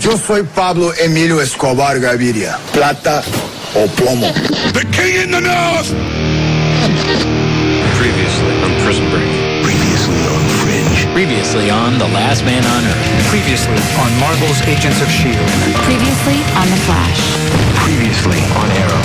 Yo soy Pablo Emilio Escobar Gaviria. Plata o plomo. The King in the North! Previously on Prison Break. Previously on Fringe. Previously on The Last Man on Earth. Previously on Marvel's Agents of S.H.I.E.L.D. Previously on The Flash. Previously on Arrow.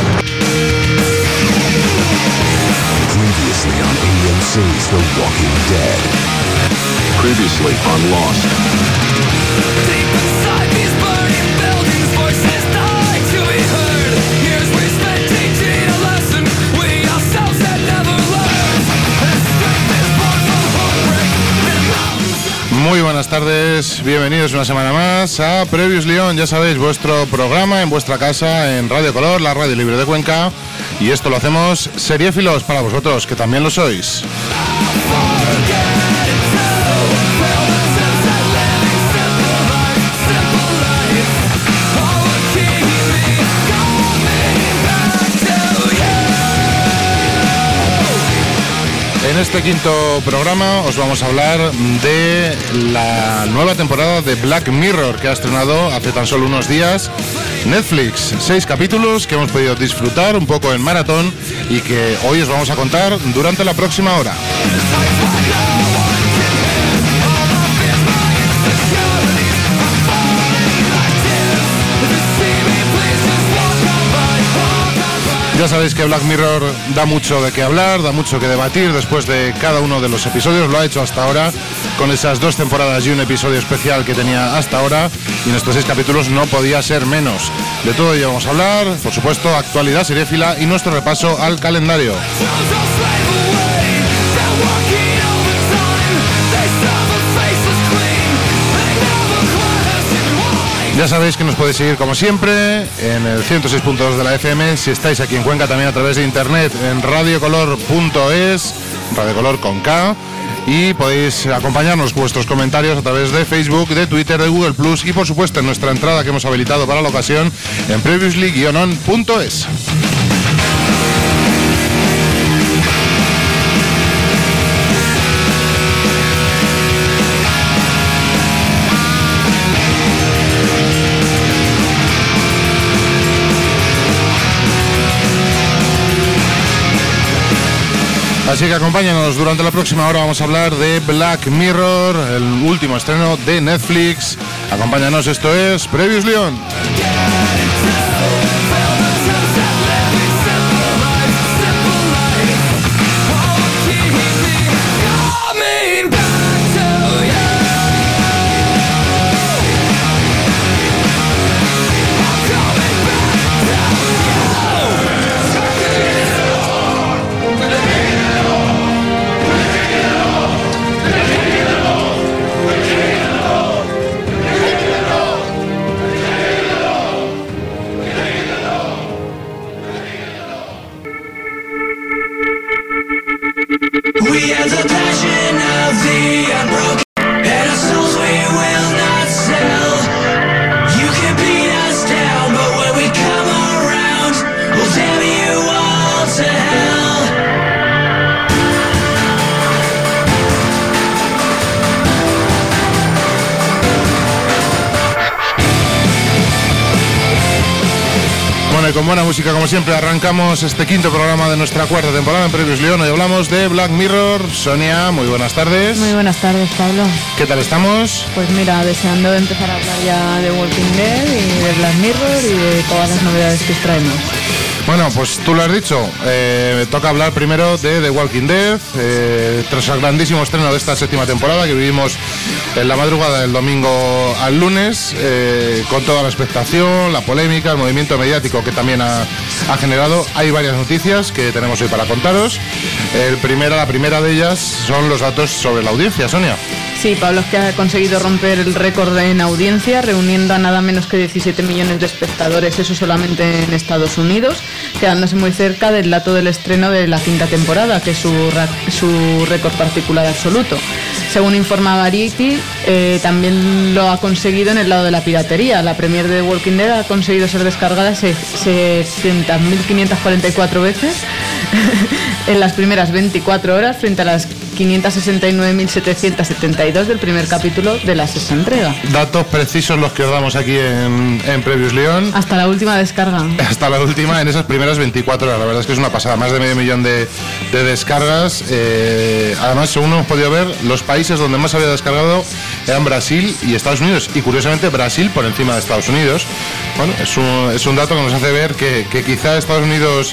Previously on AMC's The Walking Dead. Previously on Lost. Deep inside these burning buildings, voices die to be heard. Years we spent teaching a lesson we ourselves had never learned. And strength is born from heartbreak. Muy buenas tardes, bienvenidos una semana más a Previously On, ya sabéis, vuestro programa en vuestra casa en Radio Color, la radio libre de Cuenca, y esto lo hacemos seriéfilos para vosotros, que también lo sois. En este quinto programa os vamos a hablar de la nueva temporada de Black Mirror que ha estrenado hace tan solo unos días Netflix. 6 capítulos que hemos podido disfrutar un poco en maratón y que hoy os vamos a contar durante la próxima hora. Ya sabéis que Black Mirror da mucho de qué hablar, da mucho que debatir después de cada uno de los episodios. Lo ha hecho hasta ahora con esas 2 temporadas y un episodio especial que tenía hasta ahora, y en estos 6 capítulos no podía ser menos. De todo ello vamos a hablar, por supuesto, actualidad seriéfila y nuestro repaso al calendario. Ya sabéis que nos podéis seguir como siempre en el 106.2 de la FM, si estáis aquí en Cuenca también a través de internet en radiocolor.es, radiocolor con K, y podéis acompañarnos vuestros comentarios a través de Facebook, de Twitter, de Google Plus y por supuesto en nuestra entrada que hemos habilitado para la ocasión en previously-on.es. Así que acompáñanos, durante la próxima hora vamos a hablar de Black Mirror, el último estreno de Netflix. Acompáñanos, esto es Previously On. Con buena música, como siempre, arrancamos este quinto programa de nuestra cuarta temporada en Previously On. Hoy hablamos de Black Mirror. Sonia, muy buenas tardes. Muy buenas tardes, Pablo. ¿Qué tal estamos? Pues mira, deseando empezar a hablar ya de Walking Dead y de Black Mirror y de todas las novedades que os traemos. Bueno, pues tú lo has dicho, toca hablar primero de The Walking Dead, tras el grandísimo estreno de esta 7ª temporada que vivimos en la madrugada del domingo al lunes, con toda la expectación, la polémica, el movimiento mediático que también ha generado. Hay varias noticias que tenemos hoy para contaros. La primera de ellas son los datos sobre la audiencia, Sonia. Sí, Pablo, es que ha conseguido romper el récord en audiencia, reuniendo a nada menos que 17 millones de espectadores, eso solamente en Estados Unidos, quedándose muy cerca del dato del estreno de la 5ª temporada, que es su récord particular absoluto. Según informa Variety, también lo ha conseguido en el lado de la piratería. La premier de The Walking Dead ha conseguido ser descargada 600.544 veces en las primeras 24 horas, frente a las 569.772 del primer capítulo de la sexta entrega. Datos precisos los que os damos aquí en Previews León. Hasta la última descarga. Hasta la última en esas primeras 24 horas. La verdad es que es una pasada, más de 500.000 de descargas. Además, según hemos podido ver, los países donde más había descargado eran Brasil y Estados Unidos. Y curiosamente Brasil por encima de Estados Unidos. Bueno, es un dato que nos hace ver que quizá Estados Unidos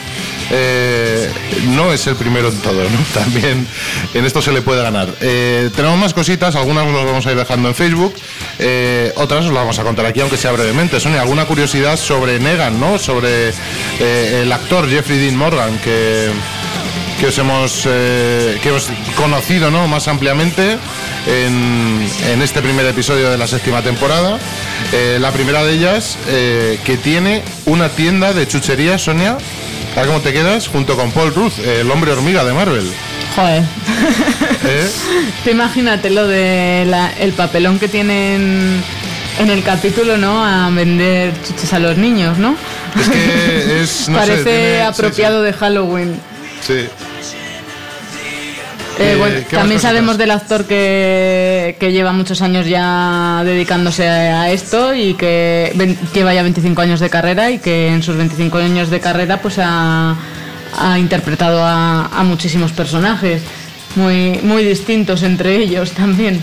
no es el primero en todo, ¿no? También en esto se le puede ganar. Tenemos más cositas, algunas os las vamos a ir dejando en Facebook, otras os las vamos a contar aquí, aunque sea brevemente. Sonia, alguna curiosidad sobre Negan, ¿no? Sobre el actor Jeffrey Dean Morgan, que os hemos conocido, ¿no?, más ampliamente en este primer episodio de la séptima temporada. La primera de ellas, que tiene una tienda de chucherías, Sonia. ¿A cómo te quedas? Junto con Paul Rudd, el hombre hormiga de Marvel. Joder. Te imagínate lo de el papelón que tienen en el capítulo, ¿no? A vender chuches a los niños, ¿no? Es que es... No parece sé, tiene, apropiado de Halloween. Sí. Bueno, también sabemos del actor que lleva muchos años ya dedicándose a esto y que lleva ya 25 años de carrera y que en sus 25 años de carrera pues ha interpretado a muchísimos personajes muy distintos entre ellos también.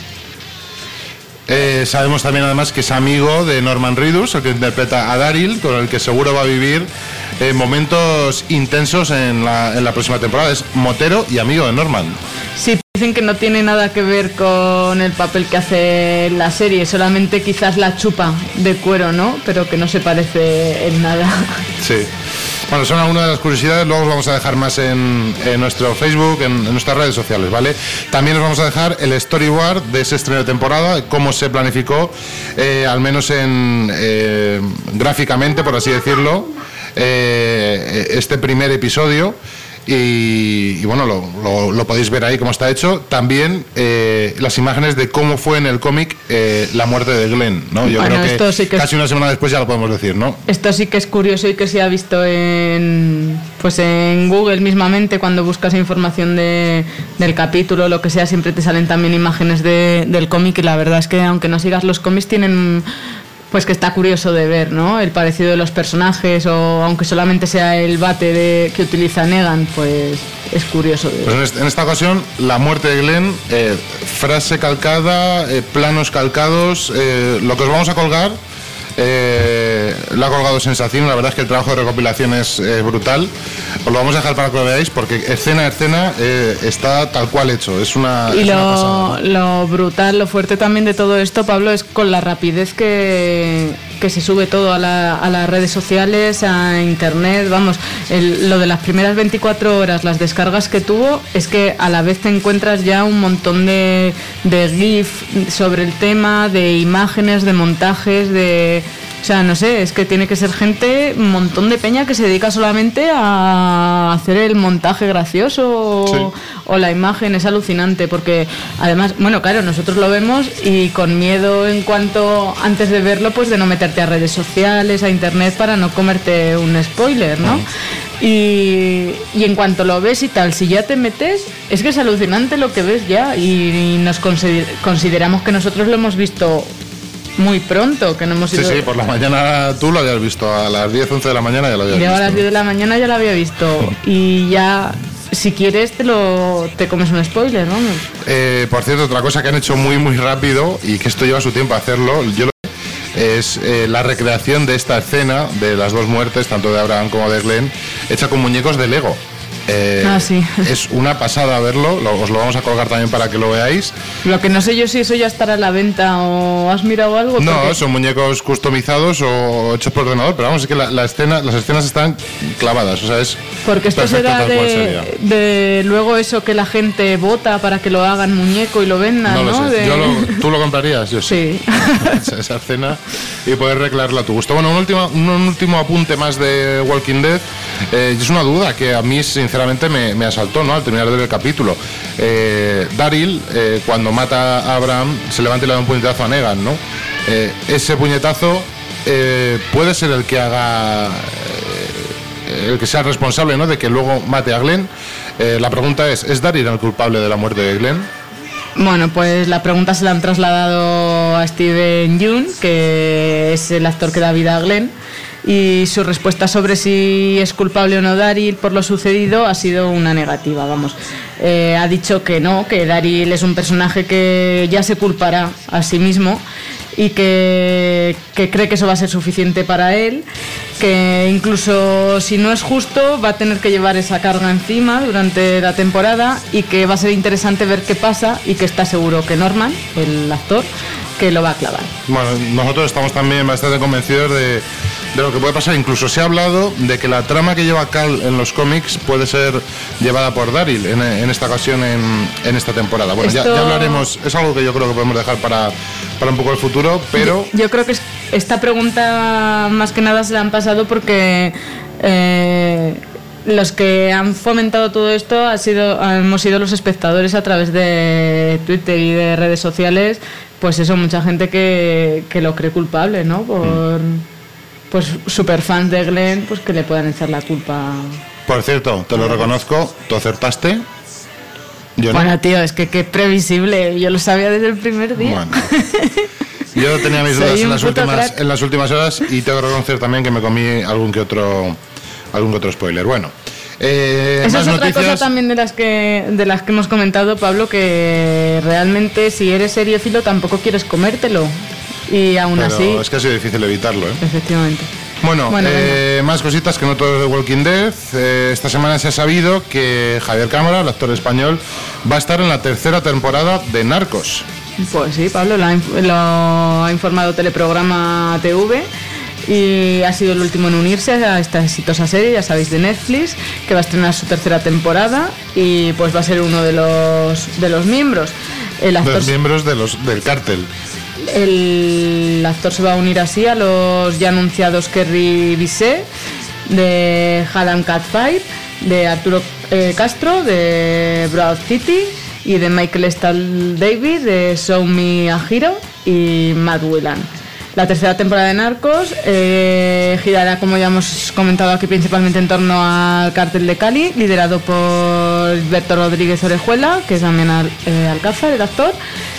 Sabemos también además que es amigo de Norman Reedus, el que interpreta a Daryl, con el que seguro va a vivir momentos intensos en la próxima temporada. Es motero y amigo de Norman. Sí, dicen que no tiene nada que ver con el papel que hace en la serie, solamente quizás la chupa de cuero, ¿no? Pero que no se parece en nada. Sí. Bueno, son algunas de las curiosidades, luego os vamos a dejar más en nuestro Facebook, en nuestras redes sociales, ¿vale? También os vamos a dejar el storyboard de ese estreno de temporada, cómo se planificó, al menos gráficamente, por así decirlo, este primer episodio. Y bueno, lo podéis ver ahí cómo está hecho. También las imágenes de cómo fue en el cómic la muerte de Glenn, ¿no? Yo creo que sí casi una semana después ya lo podemos decir, ¿no? Esto sí que es curioso y que se ha visto en Google mismamente. Cuando buscas información del capítulo, lo que sea, siempre te salen también imágenes del cómic, y la verdad es que aunque no sigas los cómics, tienen... Pues que está curioso de ver, ¿no? El parecido de los personajes, o aunque solamente sea el bate que utiliza Negan, pues es curioso de ver. Pues en esta ocasión, la muerte de Glenn, frase calcada, planos calcados, lo que os vamos a colgar, lo ha colgado Sensación. La verdad es que el trabajo de recopilación es brutal. Os lo vamos a dejar para que lo veáis, porque escena a escena está tal cual hecho. Es una pasada. Lo brutal, lo fuerte también de todo esto, Pablo, es con la rapidez que se sube todo a las redes sociales, a internet. Vamos, lo de las primeras 24 horas, las descargas que tuvo, es que a la vez te encuentras ya un montón de GIF sobre el tema, de imágenes, de montajes, o sea, no sé, es que tiene que ser gente, un montón de peña que se dedica solamente a hacer el montaje gracioso, sí, o la imagen. Es alucinante, porque además, bueno, claro, nosotros lo vemos y con miedo antes de verlo, pues de no meterte a redes sociales, a internet, para no comerte un spoiler, ¿no? Y en cuanto lo ves y tal, si ya te metes, es que es alucinante lo que ves ya, y nos consideramos que nosotros lo hemos visto muy pronto, que no hemos ido... Sí, por la mañana tú lo habías visto, a las 10, 11 de la mañana ya lo habías visto. A las 10 de la mañana ya lo había visto, y ya, si quieres, te comes un spoiler, ¿no? Por cierto, otra cosa que han hecho muy, muy rápido, y que esto lleva su tiempo a hacerlo, es la recreación de esta escena de las dos muertes, tanto de Abraham como de Glenn, hecha con muñecos de Lego. Sí. Es una pasada verlo, os lo vamos a colgar también para que lo veáis. Lo que no sé yo si eso ya estará a la venta, o has mirado algo. No, son muñecos customizados o hechos por ordenador, pero vamos, es que las escenas están clavadas, o sea, es... Porque esto será de luego eso que la gente vota para que lo hagan muñeco y lo vendan, ¿no? Lo sé. ¿Tú lo comprarías? Yo sí. Esa escena, y poder recrearla a tu gusto. Bueno, un último apunte más de Walking Dead. Es una duda que a mí sinceramente me asaltó, ¿no?, al terminar de ver el capítulo. Daryl, cuando mata a Abraham, se levanta y le da un puñetazo a Negan, ¿no? Ese puñetazo puede ser el que haga... el que sea responsable, ¿no?, de que luego mate a Glenn. La pregunta ¿es Daryl el culpable de la muerte de Glenn? Bueno, pues la pregunta se la han trasladado a Steven Yeun, que es el actor que da vida a Glenn, y su respuesta sobre si es culpable o no Daryl por lo sucedido ha sido una negativa, vamos. Ha dicho que no, que Daryl es un personaje que ya se culpará a sí mismo y que cree que eso va a ser suficiente para él, que incluso si no es justo va a tener que llevar esa carga encima durante la temporada y que va a ser interesante ver qué pasa y que está seguro que Norman, el actor, que lo va a clavar. Bueno, nosotros estamos también bastante convencidos de lo que puede pasar. Incluso se ha hablado de que la trama que lleva Cal en los cómics puede ser llevada por Daryl en esta ocasión en esta temporada. Bueno, ya hablaremos, es algo que yo creo que podemos dejar para un poco el futuro, pero... Yo creo que esta pregunta más que nada se la han pasado porque los que han fomentado todo esto hemos sido los espectadores a través de Twitter y de redes sociales. Pues eso, mucha gente que lo cree culpable, ¿no? Pues super fans de Glenn, pues que le puedan echar la culpa. Por cierto, te lo reconozco, tú acertaste. Yo no. Bueno, tío, es que qué previsible, yo lo sabía desde el primer día. Bueno. Yo tenía mis dudas en las últimas horas y tengo que reconocer también que me comí algún que otro spoiler. Bueno. Esa es otra cosa también de las que hemos comentado, Pablo, que realmente si eres seriéfilo tampoco quieres comértelo. Y aún pero así... es que ha sido difícil evitarlo, ¿eh? Efectivamente. Bueno, más cositas que no todo es de Walking Dead. Esta semana se ha sabido que Javier Cámara, el actor español, va a estar en la tercera temporada de Narcos. Pues sí, Pablo, lo ha informado Teleprograma TV y ha sido el último en unirse a esta exitosa serie, ya sabéis, de Netflix, que va a estrenar su tercera temporada y pues va a ser uno de los miembros. El actor... Los miembros del cártel. El actor se va a unir así a los ya anunciados Kerry Bishé, de Hallam Catfight, de Arturo Castro, de Broad City, y de Michael Stahl David, de Show Me a Hero, y Matt Whelan. La tercera temporada de Narcos girará, como ya hemos comentado aquí, principalmente en torno al cártel de Cali, liderado por Berto Rodríguez Orejuela, que es también Alcázar, el actor.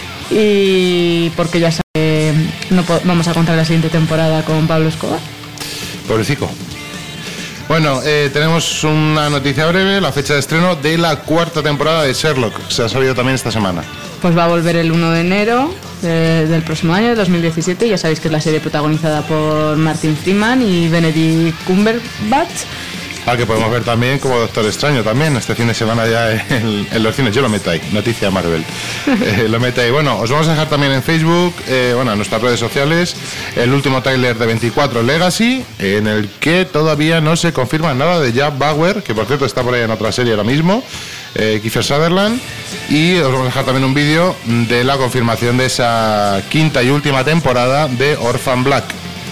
Y porque ya no vamos a contar la siguiente temporada con Pablo Escobar. Pobrecico. Bueno, tenemos una noticia breve, la fecha de estreno de la cuarta temporada de Sherlock. Se ha sabido también esta semana. Pues va a volver el 1 de enero del próximo año, de 2017. Ya sabéis que es la serie protagonizada por Martin Freeman y Benedict Cumberbatch. Al que podemos ver también como Doctor Extraño también este fin de semana ya en los cines. Yo lo meto ahí, noticia Marvel. Lo meto ahí. Bueno, os vamos a dejar también en Facebook, en nuestras redes sociales, el último tráiler de 24 Legacy, en el que todavía no se confirma nada de Jack Bauer, que por cierto está por ahí en otra serie ahora mismo, Kiefer Sutherland, y os vamos a dejar también un vídeo de la confirmación de esa quinta y última temporada de Orphan Black.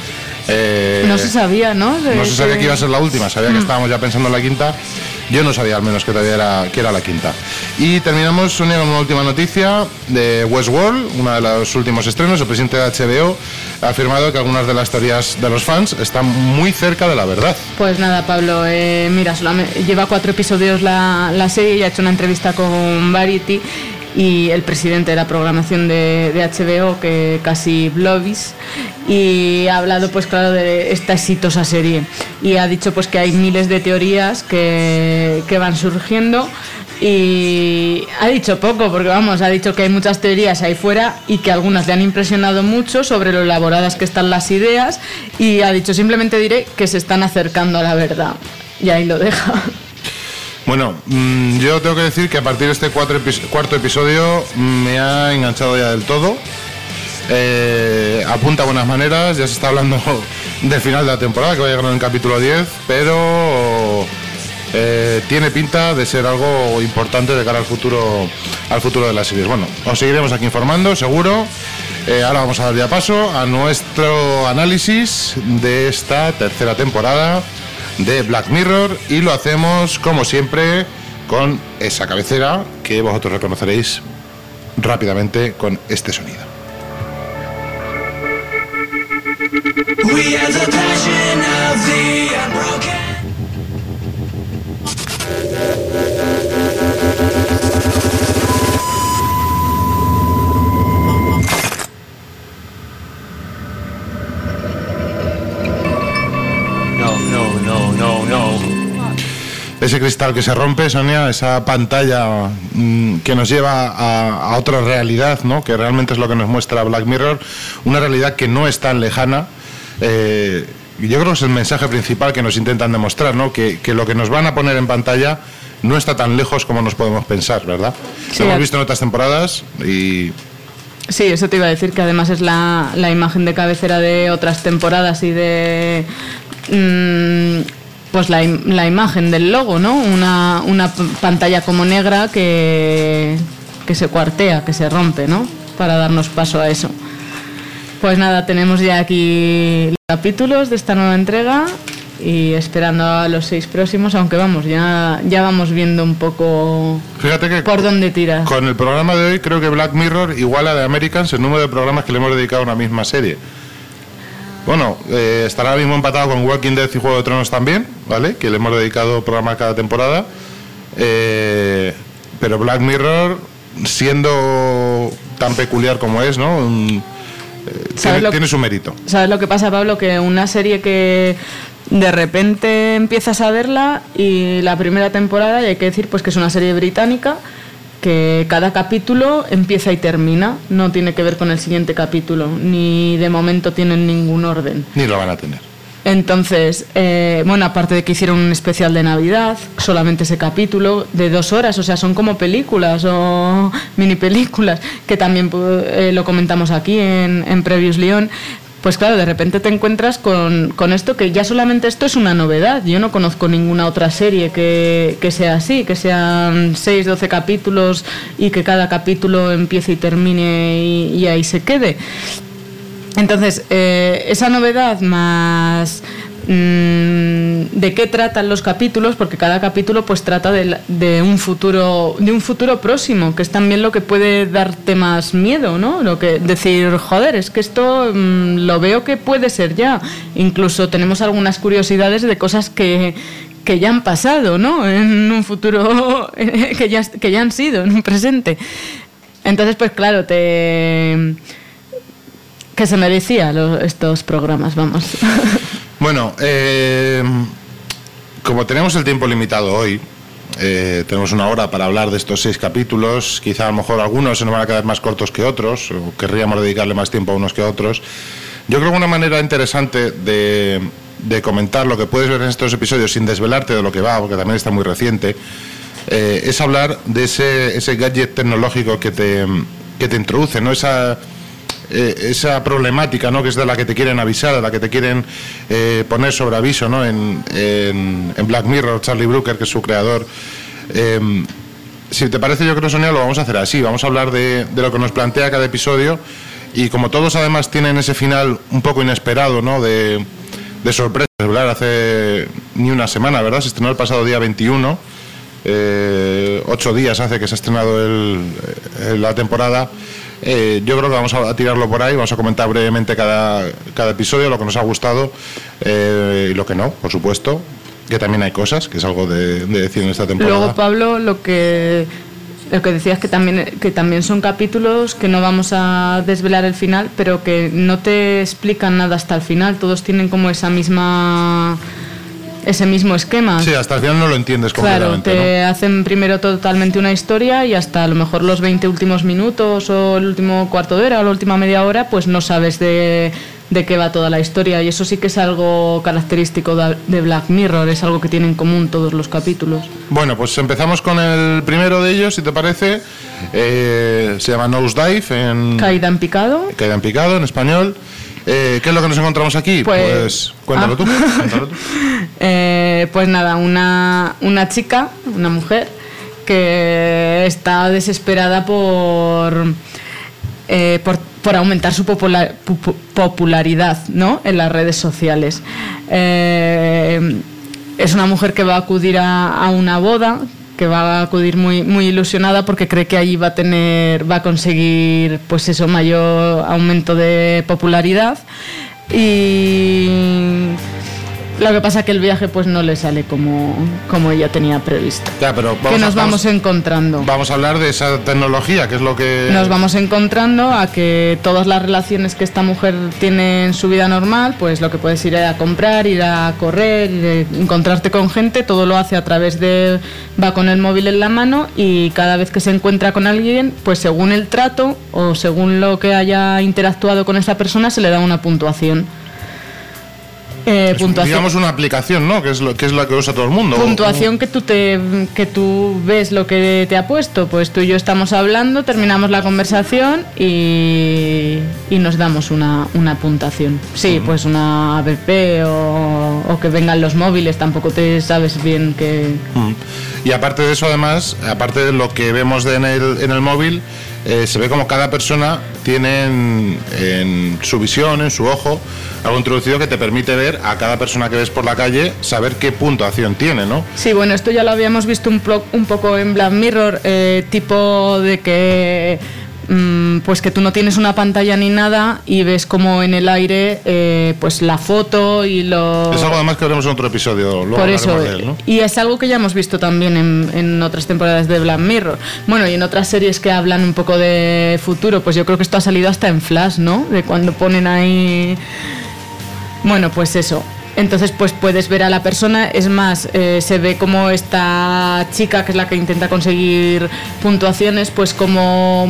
No se sabía, ¿no? No se sabía que iba a ser la última, sabía que estábamos ya pensando en la quinta. Yo no sabía al menos que todavía era la quinta. Y terminamos con una última noticia de Westworld, uno de los últimos estrenos. El presidente de HBO ha afirmado que algunas de las teorías de los fans están muy cerca de la verdad. Pues nada, Pablo, mira, lleva 4 episodios la serie y ha hecho una entrevista con Variety. Y el presidente de la programación de HBO, que casi Blovis, y ha hablado, pues claro, de esta exitosa serie y ha dicho pues que hay miles de teorías que van surgiendo, y ha dicho poco porque vamos, ha dicho que hay muchas teorías ahí fuera y que algunas le han impresionado mucho sobre lo elaboradas que están las ideas, y ha dicho simplemente diré que se están acercando a la verdad, y ahí lo deja. Bueno, yo tengo que decir que a partir de este cuarto episodio me ha enganchado ya del todo. Apunta a buenas maneras, ya se está hablando del final de la temporada, que va a llegar en el capítulo 10, pero tiene pinta de ser algo importante de cara al futuro de las series. Bueno, os seguiremos aquí informando, seguro. Ahora vamos a dar ya paso a nuestro análisis de esta tercera temporada de Black Mirror, y lo hacemos como siempre con esa cabecera que vosotros reconoceréis rápidamente con este sonido. We are the passion of the unbroken. ese cristal que se rompe, Sonia, esa pantalla que nos lleva a otra realidad, ¿no? Que realmente es lo que nos muestra Black Mirror, una realidad que no es tan lejana. Yo creo que es el mensaje principal que nos intentan demostrar, ¿no? Que lo que nos van a poner en pantalla no está tan lejos como nos podemos pensar, ¿verdad? Sí, lo hemos visto en otras temporadas y... Sí, eso te iba a decir, que además es la imagen de cabecera de otras temporadas y de... pues la imagen del logo, ¿no? Una pantalla como negra que se cuartea, que se rompe, ¿no? Para darnos paso a eso. Pues nada, tenemos ya aquí los capítulos de esta nueva entrega y esperando a los 6 próximos, aunque vamos, ya vamos viendo un poco. Fíjate que por dónde tira. Con el programa de hoy creo que Black Mirror iguala a The Americans el número de programas que le hemos dedicado a una misma serie. Bueno, estará ahora mismo empatado con Walking Dead y Juego de Tronos también, ¿vale? Que le hemos dedicado programa cada temporada. Pero Black Mirror, siendo tan peculiar como es, ¿no? Tiene su mérito. ¿Sabes lo que pasa, Pablo? Que una serie que de repente empiezas a verla y la primera temporada, y hay que decir pues que es una serie británica, que cada capítulo empieza y termina, no tiene que ver con el siguiente capítulo, ni de momento tienen ningún orden. Ni lo van a tener. Entonces, bueno, aparte de que hicieron un especial de Navidad, solamente ese capítulo de 2 horas, o sea, son como películas o mini películas, que también lo comentamos aquí en Previously On. Pues claro, de repente te encuentras con esto, que ya solamente esto es una novedad. Yo no conozco ninguna otra serie que sea así, que sean 6, 12 capítulos y que cada capítulo empiece y termine y ahí se quede. Entonces, esa novedad más de qué tratan los capítulos, porque cada capítulo pues trata de un futuro próximo, que es también lo que puede darte más miedo, ¿no? Lo que decir, joder, es que esto lo veo que puede ser ya. Incluso tenemos algunas curiosidades de cosas que ya han pasado, ¿no? En un futuro que ya han sido en un presente. Entonces, pues claro, que se merecía estos programas, vamos. Bueno, como tenemos el tiempo limitado hoy, tenemos 1 hora para hablar de estos 6 capítulos, quizá a lo mejor algunos se nos van a quedar más cortos que otros, o querríamos dedicarle más tiempo a unos que a otros. Yo creo que una manera interesante de comentar lo que puedes ver en estos episodios sin desvelarte de lo que va, porque también está muy reciente, es hablar de ese gadget tecnológico que te introduce, ¿no? Esa problemática, ¿no? Que es de la que te quieren avisar, de la que te quieren poner sobre aviso, ¿no? En Black Mirror, Charlie Brooker, que es su creador. Si te parece, yo creo, Sonia, lo vamos a hacer así. Vamos a hablar de lo que nos plantea cada episodio, y como todos además tienen ese final un poco inesperado, ¿no? De sorpresa. Hace ni una semana, ¿verdad? Se estrenó el pasado día 21. 8 días hace que se ha estrenado la temporada. Yo creo que vamos a tirarlo por ahí, vamos a comentar brevemente cada episodio, lo que nos ha gustado y lo que no, por supuesto, que también hay cosas, que es algo de decir en esta temporada. Luego, Pablo, lo que decías, que también son capítulos que no vamos a desvelar el final, pero que no te explican nada hasta el final, todos tienen como ese mismo esquema. Sí, hasta el final no lo entiendes completamente. Claro, te ¿no? hacen primero totalmente una historia y hasta a lo mejor los 20 últimos minutos o el último cuarto de hora o la última media hora, pues no sabes de qué va toda la historia, y eso sí que es algo característico de Black Mirror, es algo que tienen en común todos los capítulos. Bueno, pues empezamos con el primero de ellos, si te parece. Se llama Nosedive, Caída en picado. Caída en picado, en español. ¿Qué es lo que nos encontramos aquí? Pues cuéntalo tú. Pues nada, una chica, una mujer, que está desesperada por aumentar su popularidad, ¿no? En las redes sociales. Es una mujer que va a acudir a una boda, que va a acudir muy, muy ilusionada porque cree que allí va a conseguir, pues eso, mayor aumento de popularidad, y Lo que pasa que el viaje pues no le sale como ella tenía previsto. Ya, pero que nos vamos encontrando. Vamos a hablar de esa tecnología, que es lo que... Nos vamos encontrando a que todas las relaciones que esta mujer tiene en su vida normal, pues lo que puedes ir a comprar, ir a correr, encontrarte con gente, todo lo hace a través de... va con el móvil en la mano y cada vez que se encuentra con alguien, pues según el trato o según lo que haya interactuado con esa persona, se le da una puntuación. Digamos una aplicación, ¿no? Que es lo que usa todo el mundo. Puntuación que tú ves lo que te ha puesto. Pues tú y yo estamos hablando, terminamos la conversación y nos damos una puntuación. Sí, pues una app o que vengan los móviles, tampoco te sabes bien qué. Y aparte de eso, además, aparte de lo que vemos en el móvil, se ve como cada persona tiene en su visión, en su ojo, algo introducido que te permite ver a cada persona que ves por la calle, saber qué puntuación tiene, ¿no? Sí, bueno, esto ya lo habíamos visto un poco en Black Mirror, tipo de que pues que tú no tienes una pantalla ni nada y ves como en el aire pues la foto y lo... Es algo además que veremos en otro episodio. Luego por eso, de él, ¿no? Y es algo que ya hemos visto también en otras temporadas de Black Mirror. Bueno, y en otras series que hablan un poco de futuro, pues yo creo que esto ha salido hasta en Flash, ¿no? De cuando ponen ahí... Bueno, pues eso. Entonces pues puedes ver a la persona, es más, se ve como esta chica, que es la que intenta conseguir puntuaciones, pues como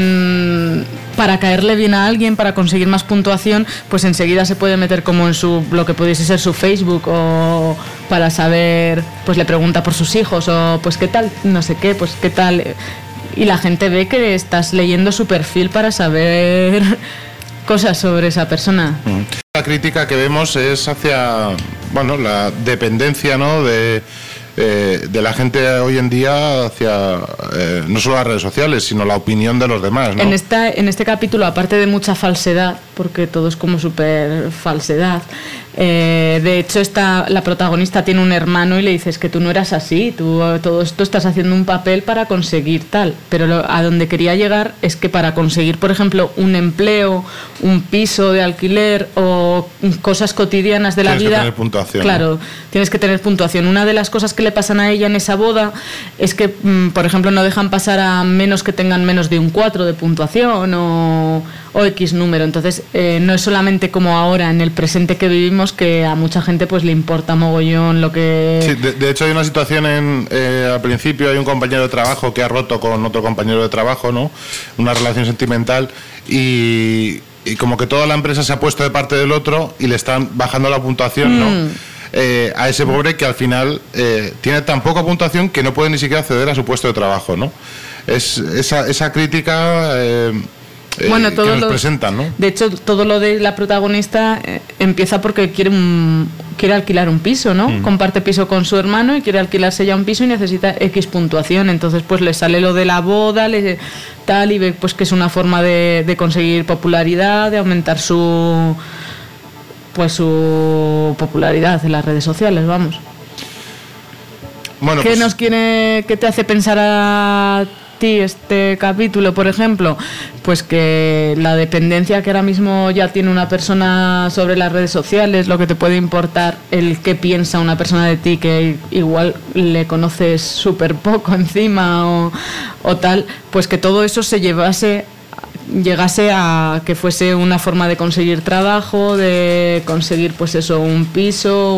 para caerle bien a alguien, para conseguir más puntuación, pues enseguida se puede meter como en lo que pudiese ser su Facebook, o para saber, pues le pregunta por sus hijos, o pues qué tal, no sé qué, pues qué tal, y la gente ve que estás leyendo su perfil para saber cosas sobre esa persona. La crítica que vemos es hacia, bueno, la dependencia, ¿no?, de la gente hoy en día hacia no solo las redes sociales, sino la opinión de los demás, ¿no? En este capítulo, aparte de mucha falsedad, porque todo es como súper falsedad, de hecho la protagonista tiene un hermano y le dices que tú no eras así, todo esto estás haciendo un papel para conseguir tal, pero a donde quería llegar es que para conseguir, por ejemplo, un empleo, un piso de alquiler o cosas cotidianas de la vida, tienes que tener puntuación, claro, ¿no? Tienes que tener puntuación. Una de las cosas que le pasan a ella en esa boda es que, por ejemplo, no dejan pasar a menos que tengan menos de un 4 de puntuación o X número. Entonces, no es solamente como ahora en el presente que vivimos, que a mucha gente pues le importa mogollón lo que... Sí, de hecho hay una situación al principio, hay un compañero de trabajo que ha roto con otro compañero de trabajo, ¿no? Una relación sentimental y como que toda la empresa se ha puesto de parte del otro y le están bajando la puntuación, ¿no? A ese pobre que al final tiene tan poca puntuación que no puede ni siquiera acceder a su puesto de trabajo, ¿no? Es esa crítica bueno, que nos presentan, ¿no? De hecho, todo lo de la protagonista empieza porque quiere alquilar un piso, ¿no? Comparte piso con su hermano y quiere alquilarse ya un piso y necesita X puntuación. Entonces, pues le sale lo de la boda, tal, y ve pues que es una forma de conseguir popularidad, de aumentar su popularidad en las redes sociales, vamos. Bueno, ¿Qué te hace pensar a ti este capítulo, por ejemplo? Pues que la dependencia que ahora mismo ya tiene una persona sobre las redes sociales, lo que te puede importar el qué piensa una persona de ti, que igual le conoces súper poco encima o tal, pues que todo eso llegase a que fuese una forma de conseguir trabajo, de conseguir pues eso, un piso,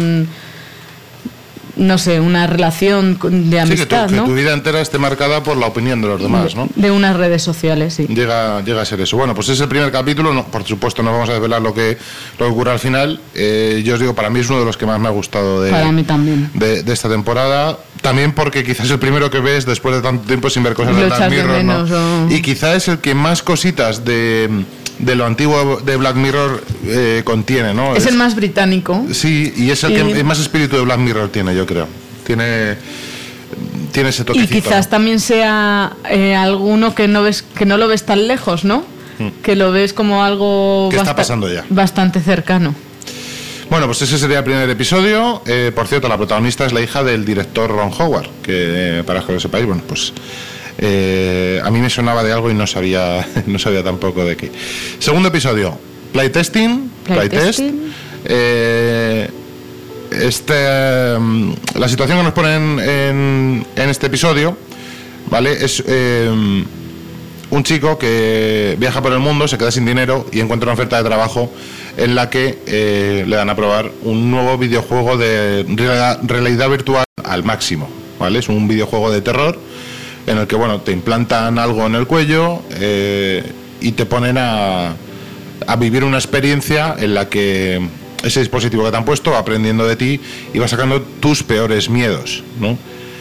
no sé, una relación de amistad, sí, ¿no? Que tu vida entera esté marcada por la opinión de los demás, ¿no? De unas redes sociales, sí. Llega a ser eso. Bueno, pues es el primer capítulo, por supuesto no vamos a desvelar lo que ocurre al final. Yo os digo, para mí es uno de los que más me ha gustado para mí también. de esta temporada. También porque quizás es el primero que ves después de tanto tiempo sin ver cosas de Black Mirror, ¿no? Y quizás es el que más cositas de lo antiguo de Black Mirror contiene, ¿no? Es el más británico. Sí, y es el que más espíritu de Black Mirror tiene, yo creo. Tiene ese toquecito. Y quizás también sea alguno que no lo ves tan lejos, ¿no? Que lo ves como algo que está pasando ya, bastante cercano. Bueno, pues ese sería el primer episodio. Por cierto, la protagonista es la hija del director Ron Howard, que para que lo sepáis, bueno, pues a mí me sonaba de algo y no sabía tampoco de qué. Segundo episodio, Playtest. la situación que nos ponen en este episodio, ¿vale? Es un chico que viaja por el mundo, se queda sin dinero y encuentra una oferta de trabajo en la que le dan a probar un nuevo videojuego de realidad virtual al máximo, ¿vale? Es un videojuego de terror en el que, bueno, te implantan algo en el cuello y te ponen a vivir una experiencia en la que ese dispositivo que te han puesto va aprendiendo de ti y va sacando tus peores miedos, ¿no?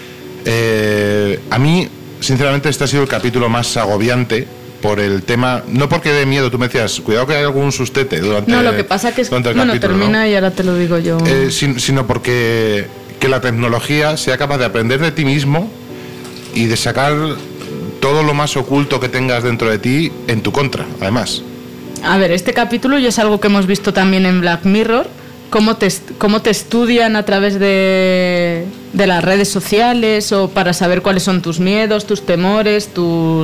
A mí, sinceramente, este ha sido el capítulo más agobiante por el tema, no porque dé miedo, tú me decías, cuidado que hay algún sustete durante No, lo que pasa que es... durante el Bueno, capítulo, termina, ¿no? y ahora te lo digo yo. Sino porque que la tecnología sea capaz de aprender de ti mismo y de sacar todo lo más oculto que tengas dentro de ti en tu contra, además. A ver, este capítulo ya es algo que hemos visto también en Black Mirror, cómo te estudian a través de las redes sociales o para saber cuáles son tus miedos, tus temores, lo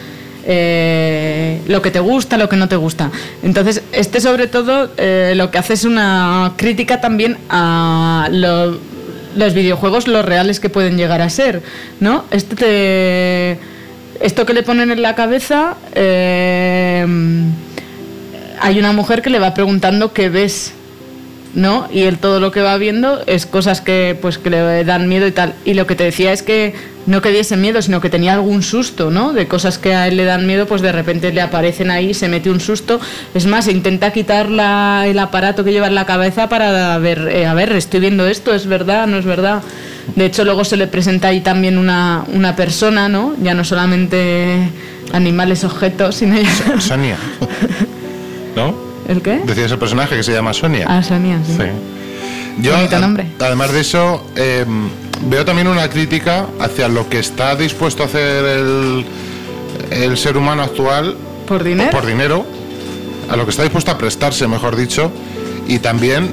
que te gusta, lo que no te gusta. Entonces, sobre todo lo que hace es una crítica también a los videojuegos, los reales que pueden llegar a ser, ¿no? Esto que le ponen en la cabeza, hay una mujer que le va preguntando qué ves, ¿no? Y él todo lo que va viendo es cosas que le dan miedo y tal. Y lo que te decía es que no que diese miedo, sino que tenía algún susto, ¿no? De cosas que a él le dan miedo, pues de repente le aparecen ahí, se mete un susto. Es más, intenta quitar el aparato que lleva en la cabeza para ver, a ver, estoy viendo esto, ¿es verdad? ¿No es verdad? De hecho, luego se le presenta ahí también una persona, ¿no? Ya no solamente animales, objetos, sino ya... Sonia, ¿no? ¿El qué? Decías el personaje que se llama Sonia. Ah, Sonia, sí. Yo, Bonito nombre. además de eso, veo también una crítica hacia lo que está dispuesto a hacer el ser humano actual. ¿Por dinero? Por dinero, a lo que está dispuesto a prestarse, mejor dicho, y también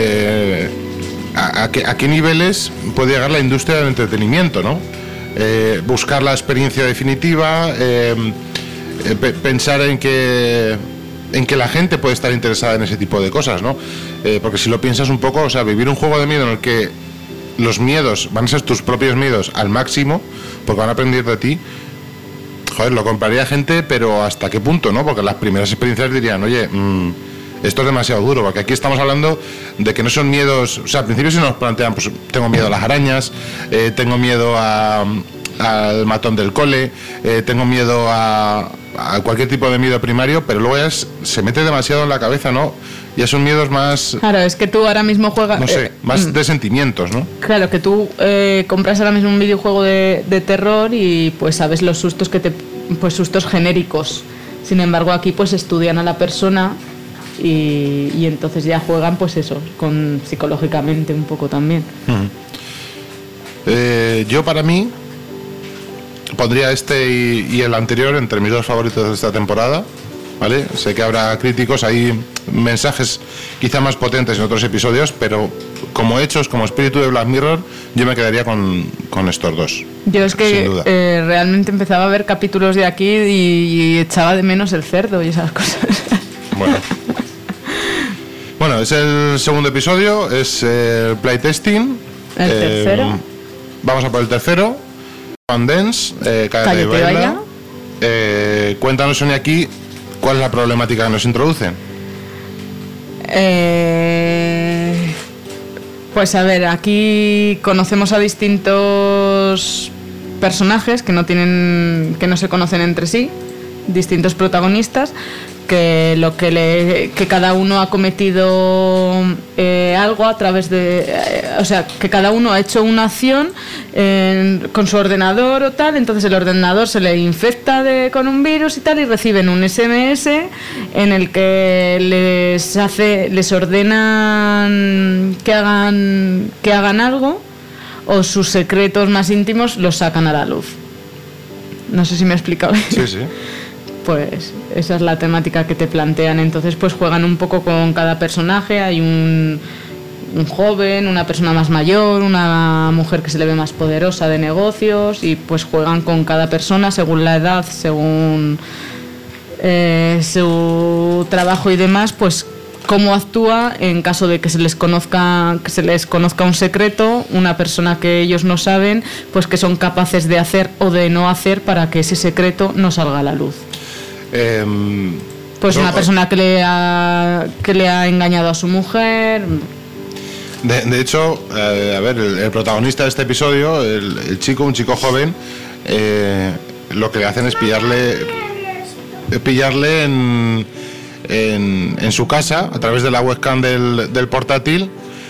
a qué niveles puede llegar la industria del entretenimiento, ¿no? Buscar la experiencia definitiva, pensar en que la gente puede estar interesada en ese tipo de cosas, ¿no? Porque si lo piensas un poco, o sea, vivir un juego de miedo en el que los miedos van a ser tus propios miedos al máximo, porque van a aprender de ti, joder, lo compraría gente, pero ¿hasta qué punto, no? Porque las primeras experiencias dirían, oye, esto es demasiado duro, porque aquí estamos hablando de que no son miedos, o sea, al principio se nos plantean, pues tengo miedo a las arañas, tengo miedo al matón del cole, tengo miedo a cualquier tipo de miedo primario, pero luego ya se mete demasiado en la cabeza, ¿no? Ya son miedos más... Claro, es que tú ahora mismo juegas... No sé, más de sentimientos, ¿no? Claro, que tú compras ahora mismo un videojuego de terror y pues sabes los sustos pues sustos genéricos. Sin embargo, aquí pues estudian a la persona y entonces ya juegan pues eso, psicológicamente un poco también. Yo para mí pondría este y el anterior entre mis dos favoritos de esta temporada, ¿vale? Sé que habrá críticos, hay mensajes quizá más potentes en otros episodios, pero como hechos, como espíritu de Black Mirror, yo me quedaría con estos dos. Yo es que realmente empezaba a ver capítulos de aquí y echaba de menos el cerdo y esas cosas. Bueno, es el segundo episodio, es el playtesting. El tercero. Vamos a por el tercero. Dance, Cállate y Baila. Cuéntanos, Sonia, aquí cuál es la problemática que nos introducen. Pues a ver, aquí conocemos a distintos personajes que no se conocen entre sí, distintos protagonistas, que cada uno ha cometido algo a través de, o sea, que cada uno ha hecho una acción con su ordenador o tal, entonces el ordenador se le infecta con un virus y tal, y reciben un SMS en el que les ordenan que hagan algo, o sus secretos más íntimos los sacan a la luz. No sé si me he explicado bien. Sí, sí. Pues esa es la temática que te plantean. Entonces pues juegan un poco con cada personaje. Hay un joven, una persona más mayor, una mujer que se le ve más poderosa de negocios, y pues juegan con cada persona según la edad, según su trabajo y demás, pues cómo actúa en caso de que se les conozca un secreto, una persona que ellos no saben, pues que son capaces de hacer o de no hacer para que ese secreto no salga a la luz. Pues una persona que le ha engañado a su mujer. De hecho, a ver, el protagonista de este episodio, un chico joven, lo que le hacen es pillarle en su casa, a través de la webcam del portátil,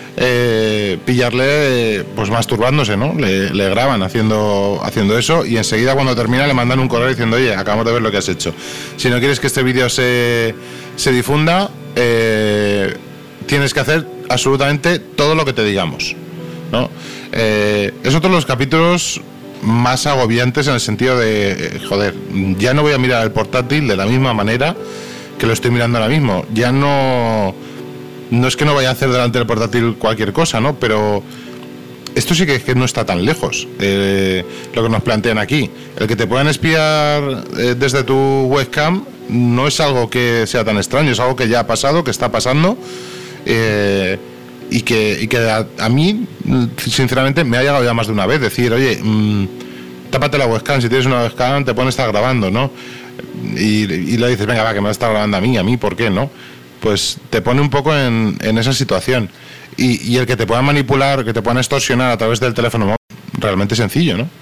pillarle pues masturbándose, ¿no? Le graban haciendo eso, y enseguida cuando termina le mandan un correo diciendo: oye, acabamos de ver lo que has hecho. Si no quieres que este vídeo se difunda, tienes que hacer absolutamente todo lo que te digamos, ¿no? Es otro de los capítulos más agobiantes, en el sentido de, joder, ya no voy a mirar el portátil de la misma manera que lo estoy mirando ahora mismo. Ya no es que no vaya a hacer delante del portátil cualquier cosa, ¿no? Pero esto sí que es que no está tan lejos, lo que nos plantean aquí. El que te puedan espiar desde tu webcam no es algo que sea tan extraño, es algo que ya ha pasado, que está pasando, y que a mí, sinceramente, me ha llegado ya más de una vez decir: oye, tápate la webcam, si tienes una webcam te pones a estar grabando, ¿no? Y le dices: venga, va, que me está grabando a mí, ¿por qué no? Pues te pone un poco en esa situación. Y el que te puedan manipular, que te puedan extorsionar a través del teléfono móvil, realmente sencillo, ¿no?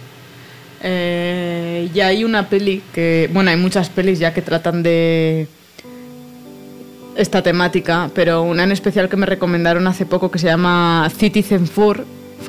Ya hay una peli que... Bueno, hay muchas pelis ya que tratan de esta temática, pero una en especial que me recomendaron hace poco, que se llama Citizen Four,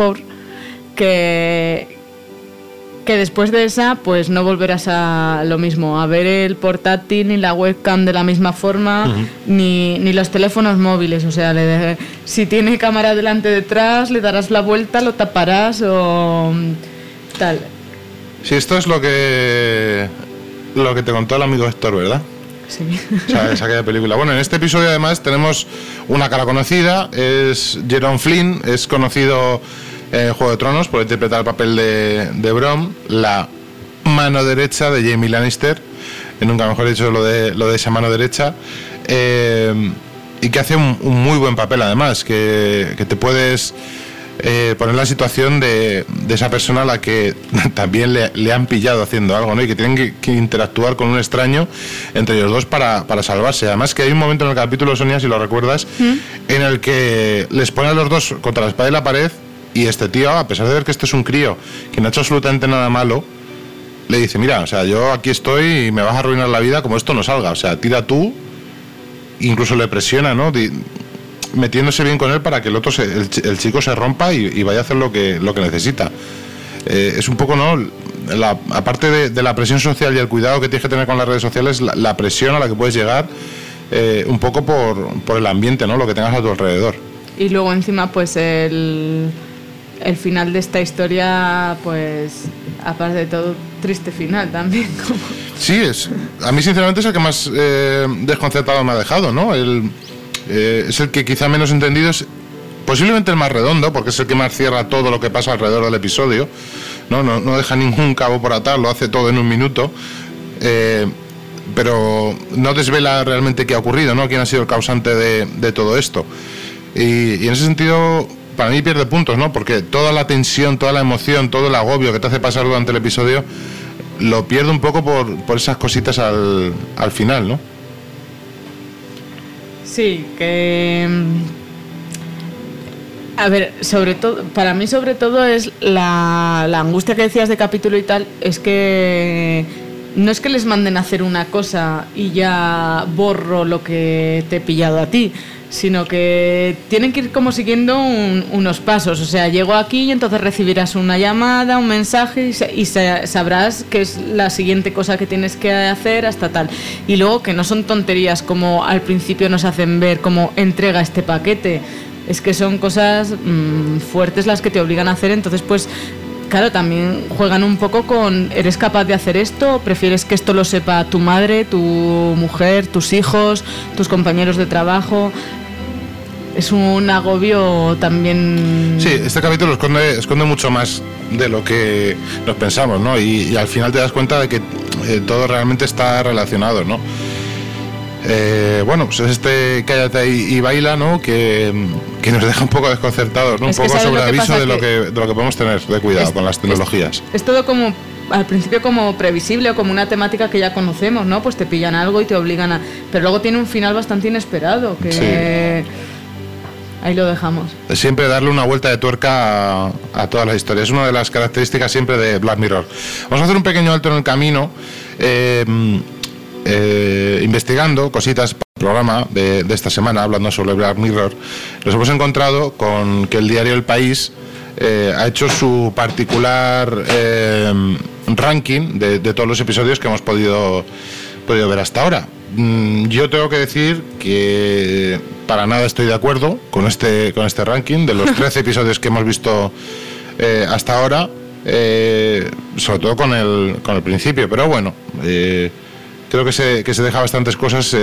que después de esa pues no volverás a lo mismo, a ver el portátil ni la webcam de la misma forma, ni los teléfonos móviles. O sea, si tiene cámara delante, detrás, le darás la vuelta, lo taparás o tal. Sí, esto es lo que te contó el amigo Héctor, ¿verdad? Sí. Es aquella película. Bueno, en este episodio además tenemos una cara conocida, es Jerome Flynn, es conocido en Juego de Tronos por interpretar el papel de Bronn, la mano derecha de Jaime Lannister, nunca mejor dicho lo de esa mano derecha, y que hace un muy buen papel además, que te puedes poner en la situación de esa persona a la que también le han pillado haciendo algo, ¿no? Y que tienen que interactuar con un extraño entre ellos dos para salvarse. Además, que hay un momento en el capítulo, Sonia, si lo recuerdas, en el que les ponen a los dos contra la espada y la pared, y este tío, a pesar de ver que este es un crío que no ha hecho absolutamente nada malo, le dice: mira, o sea, yo aquí estoy y me vas a arruinar la vida como esto no salga, o sea, tira tú. Incluso le presiona, ¿no? Metiéndose bien con él para que el otro el chico se rompa y vaya a hacer lo que necesita. Es un poco, ¿no? Aparte de la presión social y el cuidado que tienes que tener con las redes sociales, la presión a la que puedes llegar, un poco por el ambiente, ¿no? Lo que tengas a tu alrededor. Y luego encima, pues el final de esta historia, pues aparte de todo, triste final también. Sí, a mí sinceramente es el que más desconcertado me ha dejado, ¿no? Es el que quizá menos entendido, es posiblemente el más redondo, porque es el que más cierra todo lo que pasa alrededor del episodio, no deja ningún cabo por atar, lo hace todo en un minuto, pero no desvela realmente qué ha ocurrido, ¿no? Quién ha sido el causante de todo esto. Y en ese sentido, para mí pierde puntos, ¿no? Porque toda la tensión, toda la emoción, todo el agobio que te hace pasar durante el episodio, lo pierde un poco por esas cositas al final, ¿no? Sí, que... A ver, sobre todo, para mí sobre todo es la angustia que decías de capítulo y tal, es que no es que les manden a hacer una cosa y ya borro lo que te he pillado a ti, sino que tienen que ir como siguiendo unos pasos. O sea, llego aquí y entonces recibirás una llamada, un mensaje y sabrás qué es la siguiente cosa que tienes que hacer hasta tal. Y luego que no son tonterías como al principio nos hacen ver, como entrega este paquete. Es que son cosas fuertes las que te obligan a hacer. Entonces, pues, claro, también juegan un poco con: ¿eres capaz de hacer esto? ¿Prefieres que esto lo sepa tu madre, tu mujer, tus hijos, tus compañeros de trabajo? Es un agobio también. Sí, este capítulo esconde mucho más de lo que nos pensamos, ¿no? Y al final te das cuenta de que todo realmente está relacionado, ¿no? Bueno, pues este Cállate y baila, ¿no? Que nos deja un poco desconcertados, ¿no? Un poco sobre aviso de lo que podemos tener de cuidado con las tecnologías. Es todo como al principio como previsible o como una temática que ya conocemos, ¿no? Pues te pillan algo y te obligan a... Pero luego tiene un final bastante inesperado, que... Sí. Ahí lo dejamos. Siempre darle una vuelta de tuerca a todas las historias. Es una de las características siempre de Black Mirror. Vamos a hacer un pequeño alto en el camino, investigando cositas para el programa de esta semana, hablando sobre Black Mirror. Nos hemos encontrado con que el diario El País ha hecho su particular ranking de todos los episodios que hemos podido ver hasta ahora. Yo tengo que decir que para nada estoy de acuerdo con este ranking de los 13 episodios que hemos visto hasta ahora, sobre todo con el principio, pero bueno, creo que se deja bastantes cosas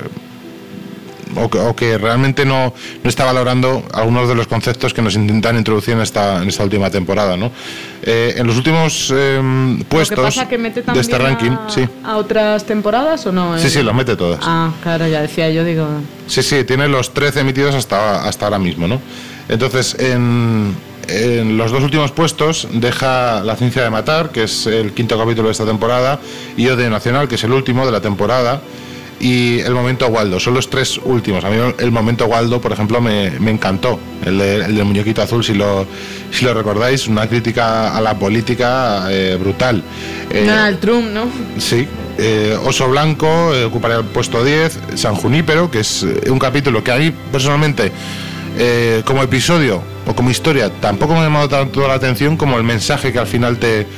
o que realmente no está valorando algunos de los conceptos que nos intentan introducir en esta última temporada, ¿no? En los últimos puestos pasa, que mete de este ranking, sí. ¿A otras temporadas o no? Sí, los mete todas. Ah, claro, ya decía yo, digo... Sí, tiene los 13 emitidos hasta ahora mismo, ¿no? Entonces, en los dos últimos puestos deja La ciencia de matar, que es el 5º capítulo de esta temporada, y Odio Nacional, que es el último de la temporada, y El momento Waldo. Son los 3 últimos. A mí el momento Waldo, por ejemplo, me encantó. El del muñequito azul, si lo recordáis, una crítica a la política brutal. Donald Trump, ¿no? Sí. Oso Blanco ocuparía el puesto 10. San Junípero, que es un capítulo que a mí personalmente, como episodio o como historia, tampoco me ha llamado tanto la atención como el mensaje que al final te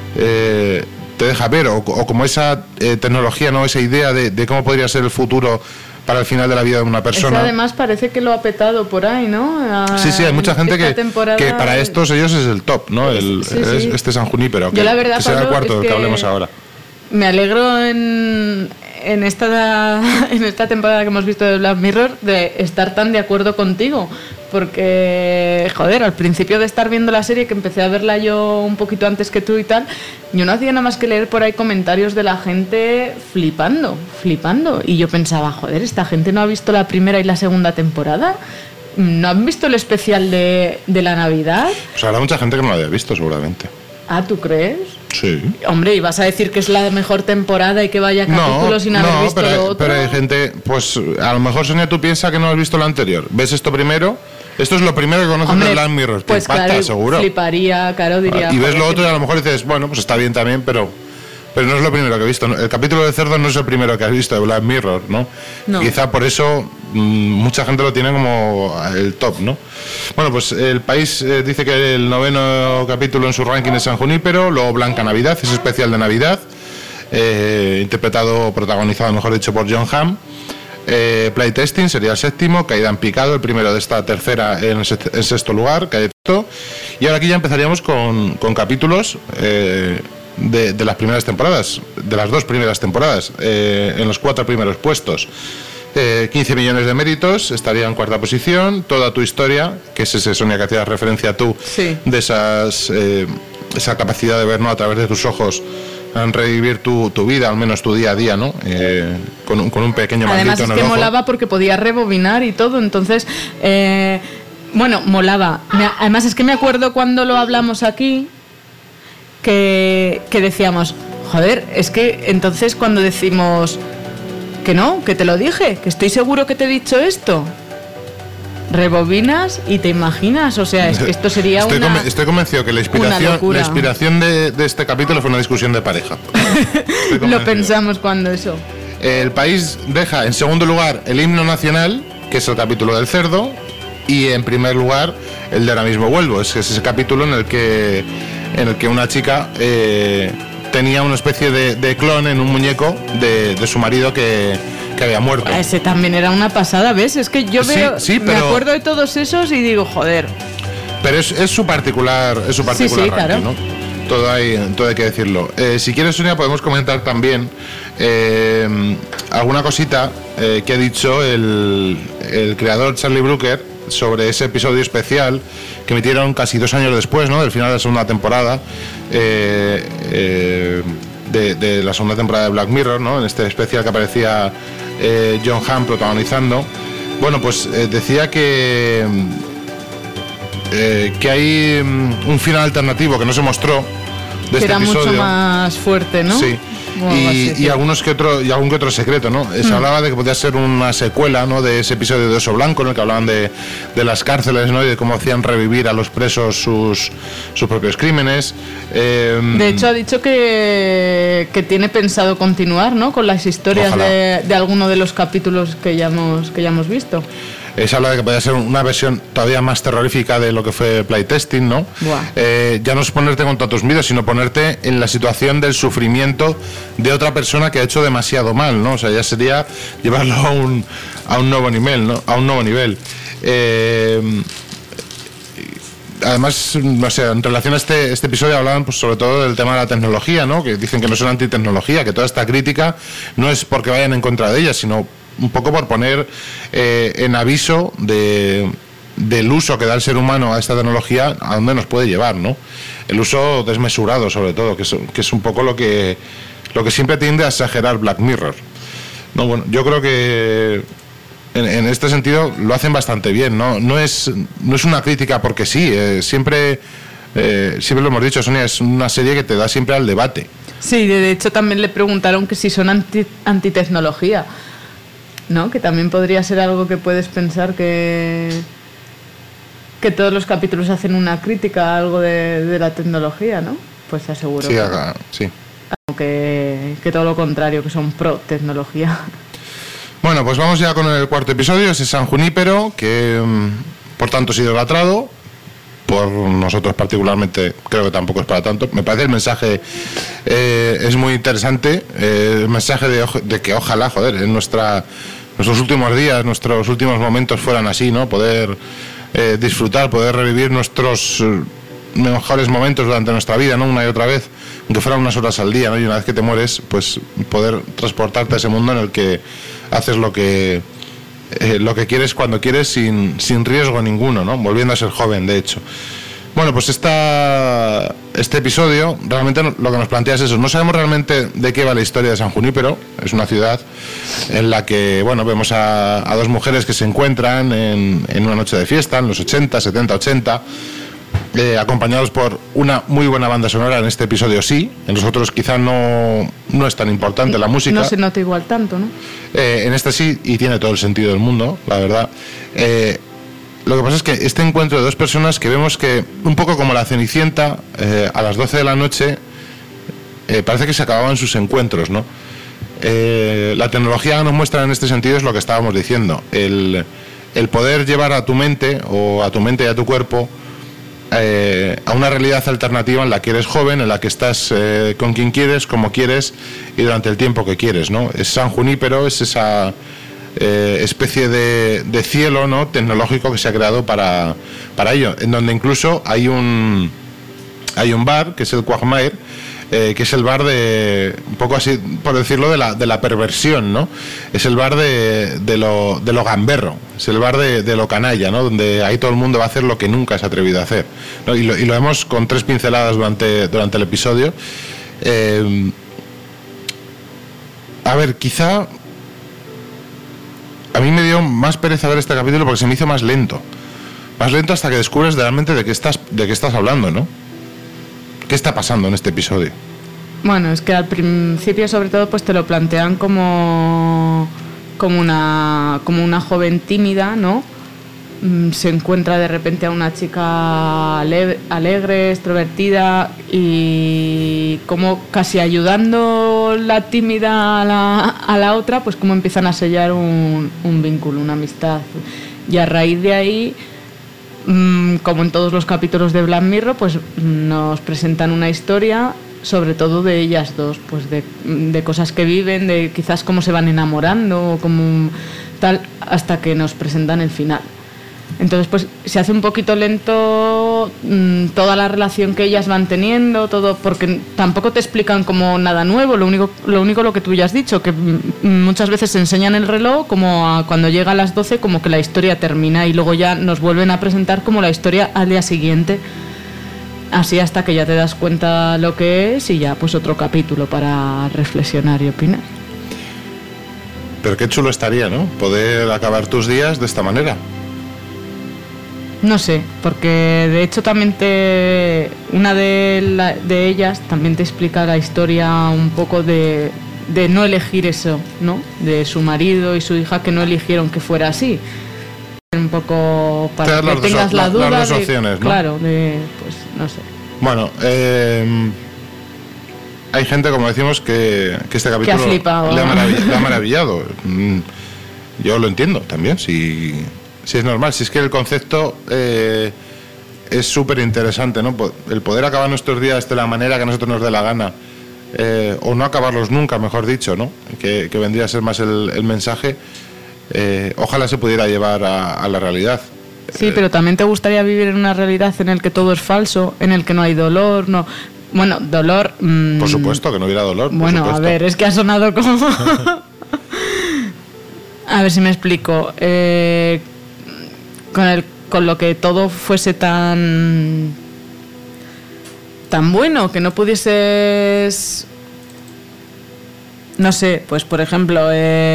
deja ver, o como esa tecnología, ¿no? Esa idea de cómo podría ser el futuro para el final de la vida de una persona. Eso además parece que lo ha petado por ahí, ¿no? Sí, hay mucha gente que para estos ellos es el top, ¿no? Sí. Este San Junípero, que, la verdad, que será el cuarto del que hablemos ahora. Me alegro en esta temporada que hemos visto de Black Mirror de estar tan de acuerdo contigo, porque, joder, al principio de estar viendo la serie, que empecé a verla yo un poquito antes que tú y tal, yo no hacía nada más que leer por ahí comentarios de la gente flipando, y yo pensaba, joder, esta gente no ha visto la primera y la segunda temporada, no han visto el especial de la Navidad. Pues habrá mucha gente que no lo haya visto, seguramente. Ah, ¿tú crees? Sí. Hombre, ¿y vas a decir que es la mejor temporada y que vaya capítulos sin haber visto lo otro? Pero hay gente, pues a lo mejor, Sonia, tú piensas que no has visto lo anterior. ¿Ves esto primero? Esto es lo primero que conoces de Black Mirror. Pues te impacta, claro, seguro. Fliparía, claro, diría. Y ves lo otro y a lo mejor dices, bueno, pues está bien también, pero no es lo primero que he visto. El capítulo de cerdo no es el primero que has visto de Black Mirror, ¿no? Quizá por eso mucha gente lo tiene como el top, ¿no? Bueno, pues El País dice que el 9º capítulo en su ranking es San Junípero, luego Blanca Navidad, es especial de Navidad, protagonizado, mejor dicho, por John Hamm. Playtesting sería el 7º, Caída en Picado, el primero de esta tercera en 6º lugar, y ahora aquí ya empezaríamos con capítulos de las primeras temporadas, de las 2 primeras temporadas, en los 4 primeros puestos. 15 millones de méritos, estaría en 4ª posición. Toda tu historia, que es ese, Sonia, que hacías referencia tú, sí, de esa capacidad de ver, ¿no?, a través de tus ojos, en revivir tu vida, al menos tu día a día, ¿no? Con un pequeño maldito en el ojo. Además es que molaba porque podías rebobinar y todo, entonces, bueno, molaba. Además es que me acuerdo cuando lo hablamos aquí, que decíamos, joder, es que entonces cuando decimos que no, que te lo dije, que estoy seguro que te he dicho esto, rebobinas y te imaginas, o sea, es que esto sería estoy convencido que la inspiración de este capítulo fue una discusión de pareja. Lo pensamos cuando eso. El País deja en segundo lugar el himno nacional, que es el capítulo del cerdo, y en primer lugar el de Ahora mismo vuelvo, es ese capítulo en el que una chica tenía una especie de clon en un muñeco de su marido que había muerto. Ese también era una pasada, ¿ves? Es que yo veo, me acuerdo de todos esos y digo, joder. Pero es su particular ranking, claro, ¿no? Todo hay que decirlo. Si quieres, Sonia, podemos comentar también alguna cosita que ha dicho el creador Charlie Brooker sobre ese episodio especial que emitieron casi 2 años después, ¿no?, del final de la segunda temporada, de la segunda temporada de Black Mirror, ¿no?, en este especial que aparecía John Hamm protagonizando. Bueno, pues decía que hay un final alternativo que no se mostró de que este era episodio. mucho más fuerte, ¿no? Sí. Y algún que otro secreto, ¿no? Se hablaba de que podía ser una secuela, ¿no? De ese episodio de Oso Blanco, en el que hablaban de las cárceles, ¿no? Y de cómo hacían revivir a los presos sus propios crímenes. De hecho, ha dicho que tiene pensado continuar, ¿no? Con las historias de alguno de los capítulos que ya hemos visto. Se habla de que podría ser una versión todavía más terrorífica de lo que fue playtesting, ¿no? Ya no es ponerte contra tus miedos, sino ponerte en la situación del sufrimiento de otra persona que ha hecho demasiado mal, ¿no? O sea, ya sería llevarlo a un nuevo nivel, ¿no? A un nuevo nivel. Además, no sé, en relación a este episodio hablaban pues sobre todo del tema de la tecnología, ¿no? Que dicen que no son antitecnología, que toda esta crítica no es porque vayan en contra de ella, sino un poco por poner en aviso del uso que da el ser humano a esta tecnología, a dónde nos puede llevar, ¿no? El uso desmesurado, sobre todo, que es un poco lo que siempre tiende a exagerar Black Mirror. No, bueno, yo creo que en este sentido lo hacen bastante bien, ¿no? No es una crítica porque sí, siempre lo hemos dicho, Sonia, es una serie que te da siempre al debate. Sí, de hecho también le preguntaron que si son antitecnología, ¿no? Que también podría ser algo que puedes pensar que todos los capítulos hacen una crítica a algo de la tecnología, ¿no? Pues te aseguro sí. Que todo lo contrario, que son pro tecnología. Bueno, pues vamos ya con el cuarto episodio, ese San Junípero, que por tanto es idolatrado, por nosotros particularmente creo que tampoco es para tanto. Me parece el mensaje es muy interesante, el mensaje de que ojalá, en nuestros últimos días, nuestros últimos momentos fueran así, ¿no? Poder disfrutar, poder revivir nuestros mejores momentos durante nuestra vida, ¿no? Una y otra vez, aunque fueran unas horas al día, ¿no? Y una vez que te mueres, pues poder transportarte a ese mundo en el que haces lo que quieres cuando quieres sin riesgo ninguno, ¿no? Volviendo a ser joven, de hecho. Bueno, pues este episodio realmente lo que nos plantea es eso. No sabemos realmente de qué va la historia de San Junípero. Es una ciudad en la que, bueno, vemos a dos mujeres que se encuentran en una noche de fiesta, en los 80, 70, 80, acompañados por una muy buena banda sonora. En este episodio sí, en los otros quizá no es tan importante la música. No se nota igual tanto, ¿no? En este sí, y tiene todo el sentido del mundo, la verdad. Lo que pasa es que este encuentro de dos personas que vemos que, un poco como la Cenicienta, a las 12 de la noche, parece que se acababan sus encuentros, ¿no? La tecnología nos muestra en este sentido es lo que estábamos diciendo, el poder llevar a tu mente, o a tu mente y a tu cuerpo, a una realidad alternativa en la que eres joven, en la que estás con quien quieres, como quieres y durante el tiempo que quieres, ¿no? Es San Junípero, es esa especie de cielo, ¿no? Tecnológico que se ha creado para ello, en donde incluso hay un bar que es el Quagmire, que es el bar de, un poco así por decirlo, de la perversión, ¿no? Es el bar de lo gamberro, es el bar de lo canalla, ¿no? Donde ahí todo el mundo va a hacer lo que nunca se ha atrevido a hacer, ¿no? Y lo vemos con 3 pinceladas durante el episodio. A ver, quizá a mí me dio más pereza ver este capítulo porque se me hizo más lento hasta que descubres realmente de qué estás hablando, ¿no? ¿Qué está pasando en este episodio? Bueno, es que al principio sobre todo pues te lo plantean como una joven tímida, ¿no? Se encuentra de repente a una chica alegre, extrovertida, y como casi ayudando la tímida a la otra, pues como empiezan a sellar un vínculo, una amistad. Y a raíz de ahí, como en todos los capítulos de Black Mirror, pues nos presentan una historia, sobre todo de ellas dos, pues de cosas que viven, de quizás cómo se van enamorando o como tal, hasta que nos presentan el final. Entonces pues se hace un poquito lento toda la relación que ellas van teniendo, todo, porque tampoco te explican como nada nuevo. Lo único lo que tú ya has dicho, que muchas veces se enseñan el reloj como cuando llega a las 12 como que la historia termina, y luego ya nos vuelven a presentar como la historia al día siguiente, así hasta que ya te das cuenta lo que es, y ya pues otro capítulo para reflexionar y opinar. Pero qué chulo estaría, ¿no? Poder acabar tus días de esta manera. No sé, porque de hecho también una de ellas también te explica la historia un poco de no elegir eso, ¿no? De su marido y su hija que no eligieron que fuera así. Un poco para que tengas la duda las dos de, opciones, ¿no? Claro, pues no sé. Bueno, hay gente, como decimos, que este capítulo ha flipado, le ha maravillado. Yo lo entiendo también, si es normal, si es que el concepto es súper interesante, ¿no? El poder acabar nuestros días de la manera que a nosotros nos dé la gana, o no acabarlos nunca, mejor dicho, ¿no? Que vendría a ser más el mensaje. Ojalá se pudiera llevar a la realidad. Sí, pero también te gustaría vivir en una realidad en el que todo es falso, en el que no hay dolor, no. Bueno, dolor. Por supuesto, que no hubiera dolor. Bueno, a ver, es que ha sonado como. A ver si me explico. Con lo que todo fuese tan bueno, que no pudieses. No sé, pues por ejemplo,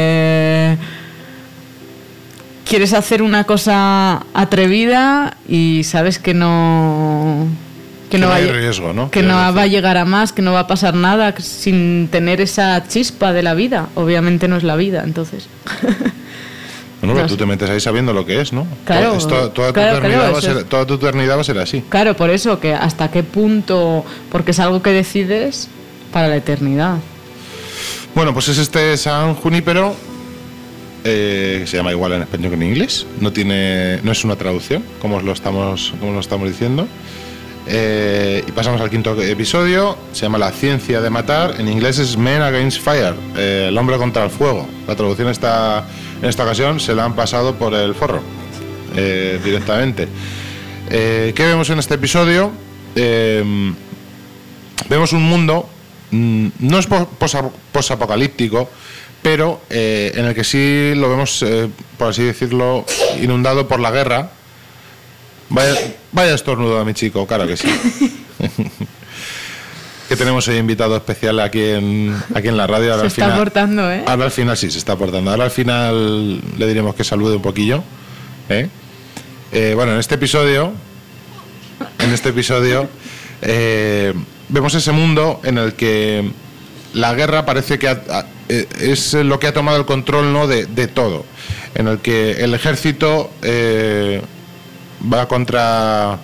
quieres hacer una cosa atrevida y sabes que no hay riesgo, ¿no? Que no va a llegar a más, que no va a pasar nada sin tener esa chispa de la vida. Obviamente no es la vida, entonces. Bueno, pero tú te metes ahí sabiendo lo que es, ¿no? Claro, toda tu eternidad va a ser así. Claro, por eso, que hasta qué punto, porque es algo que decides para la eternidad. Bueno, pues es este San Junípero, que se llama igual en español que en inglés. No es una traducción, como lo estamos diciendo. Y pasamos al quinto episodio. Se llama La ciencia de matar. En inglés es Men Against Fire, el hombre contra el fuego. La traducción en esta ocasión se la han pasado por el forro, directamente. ¿Qué vemos en este episodio? Vemos un mundo, no es posapocalíptico, pero en el que sí lo vemos, por así decirlo, inundado por la guerra. Vaya estornudo a mi chico, claro que sí. Que tenemos hoy invitado especial aquí en la radio. Ahora se está portando, ¿eh? Ahora al final sí se está portando. Ahora al final le diremos que salude un poquillo. Bueno, en este episodio vemos ese mundo en el que la guerra parece que es lo que ha tomado el control, ¿no? de todo. En el que el ejército va contra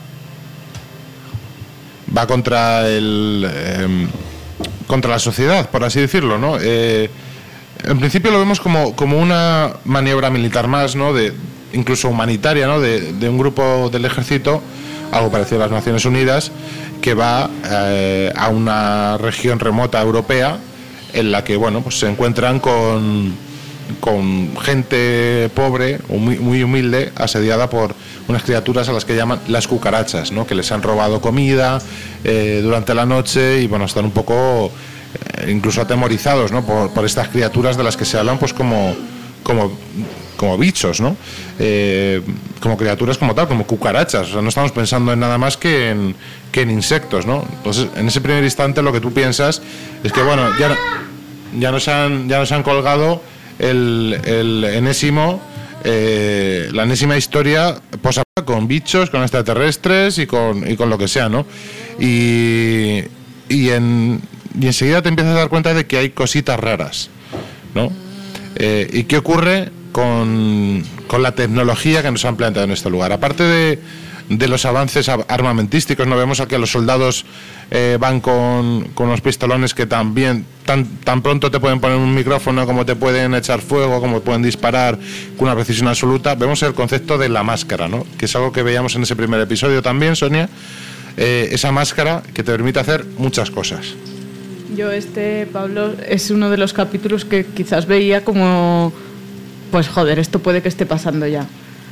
la sociedad, por así decirlo, ¿no? En principio lo vemos como una maniobra militar más, ¿no? Incluso humanitaria, ¿no? De un grupo del ejército, algo parecido a las Naciones Unidas, que va a una región remota europea en la que, bueno, pues se encuentran con gente pobre o muy humilde, asediada por unas criaturas a las que llaman las cucarachas, ¿no? Que les han robado comida durante la noche y, bueno, están un poco incluso atemorizados, ¿no? por estas criaturas de las que se hablan pues como bichos, ¿no? Como criaturas como tal, como cucarachas. O sea, no estamos pensando en nada más que en insectos, ¿no? Entonces, en ese primer instante lo que tú piensas es que, bueno, ya nos han colgado la enésima historia con bichos, con extraterrestres y con lo que sea, ¿no? Y enseguida te empiezas a dar cuenta de que hay cositas raras, ¿no? ¿Y qué ocurre con la tecnología que nos han planteado en este lugar? Aparte de los avances armamentísticos, no vemos aquí a los soldados van con unos pistolones que también tan pronto te pueden poner un micrófono, como te pueden echar fuego, como pueden disparar con una precisión absoluta. Vemos el concepto de la máscara, ¿no? Que es algo que veíamos en ese primer episodio también, Sonia. Esa máscara que te permite hacer muchas cosas. Yo Pablo, es uno de los capítulos que quizás veía como, pues joder, esto puede que esté pasando ya.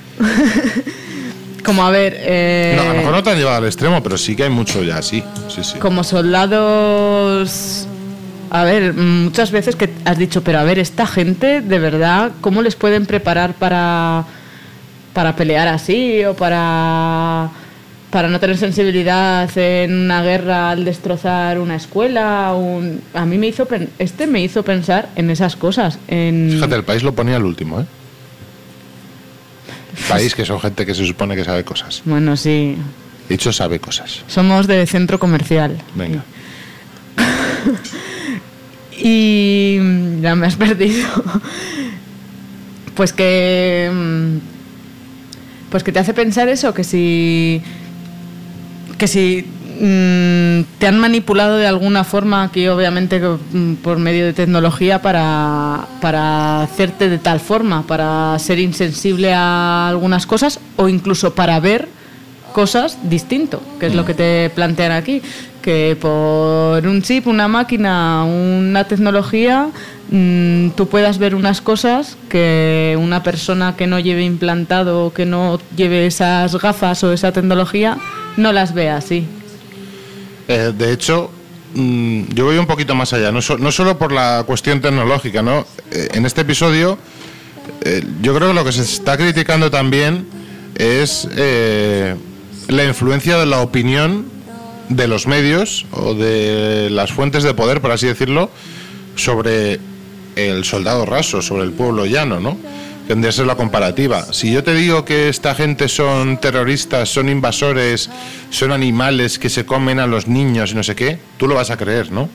Como a ver... No, a lo mejor no te han llevado al extremo, pero sí que hay mucho ya, sí. Como soldados... A ver, muchas veces que has dicho, pero a ver, esta gente, de verdad, ¿cómo les pueden preparar para pelear así? O para... para no tener sensibilidad en una guerra al destrozar una escuela. A mí me hizo pensar en esas cosas. Fíjate, El País lo ponía al último, ¿eh? País, que son gente que se supone que sabe cosas. Bueno, sí. Dicho, sabe cosas. Somos de centro comercial. Venga. Y ya me has perdido. Pues que te hace pensar eso, que si te han manipulado de alguna forma, aquí obviamente por medio de tecnología, para hacerte de tal forma, para ser insensible a algunas cosas o incluso para ver cosas distinto, que es lo que te plantean aquí, que por un chip, una máquina, una tecnología, tú puedas ver unas cosas que una persona que no lleve implantado o que no lleve esas gafas o esa tecnología no las ve así. De hecho, yo voy un poquito más allá, no solo por la cuestión tecnológica, ¿no? En este episodio, yo creo que lo que se está criticando también es la influencia de la opinión de los medios o de las fuentes de poder, por así decirlo, sobre el soldado raso, sobre el pueblo llano, ¿no? Tendría que ser la comparativa. Si yo te digo que esta gente son terroristas, son invasores, son animales que se comen a los niños y no sé qué, tú lo vas a creer, ¿no?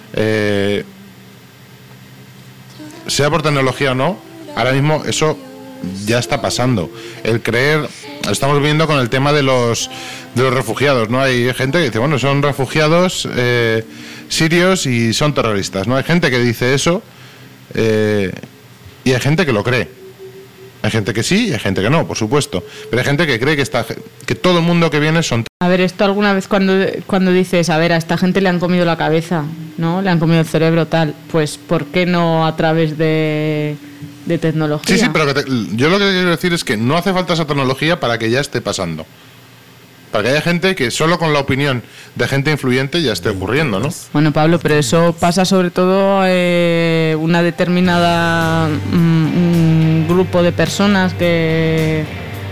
Sea por tecnología o no, ahora mismo eso ya está pasando. El creer, estamos viendo con el tema de los refugiados, ¿no? Hay gente que dice, bueno, son refugiados sirios y son terroristas, ¿no? Hay gente que dice eso y hay gente que lo cree. Hay gente que sí y hay gente que no, por supuesto. Pero hay gente que cree que todo el mundo que viene son... A ver, esto alguna vez cuando dices, a ver, a esta gente le han comido la cabeza, ¿no? Le han comido el cerebro, tal. Pues, ¿por qué no a través de tecnología? Sí, pero yo lo que quiero decir es que no hace falta esa tecnología para que ya esté pasando. Para que haya gente que solo con la opinión de gente influyente ya esté ocurriendo, ¿no? Bueno, Pablo, pero eso pasa sobre todo una determinada un grupo de personas que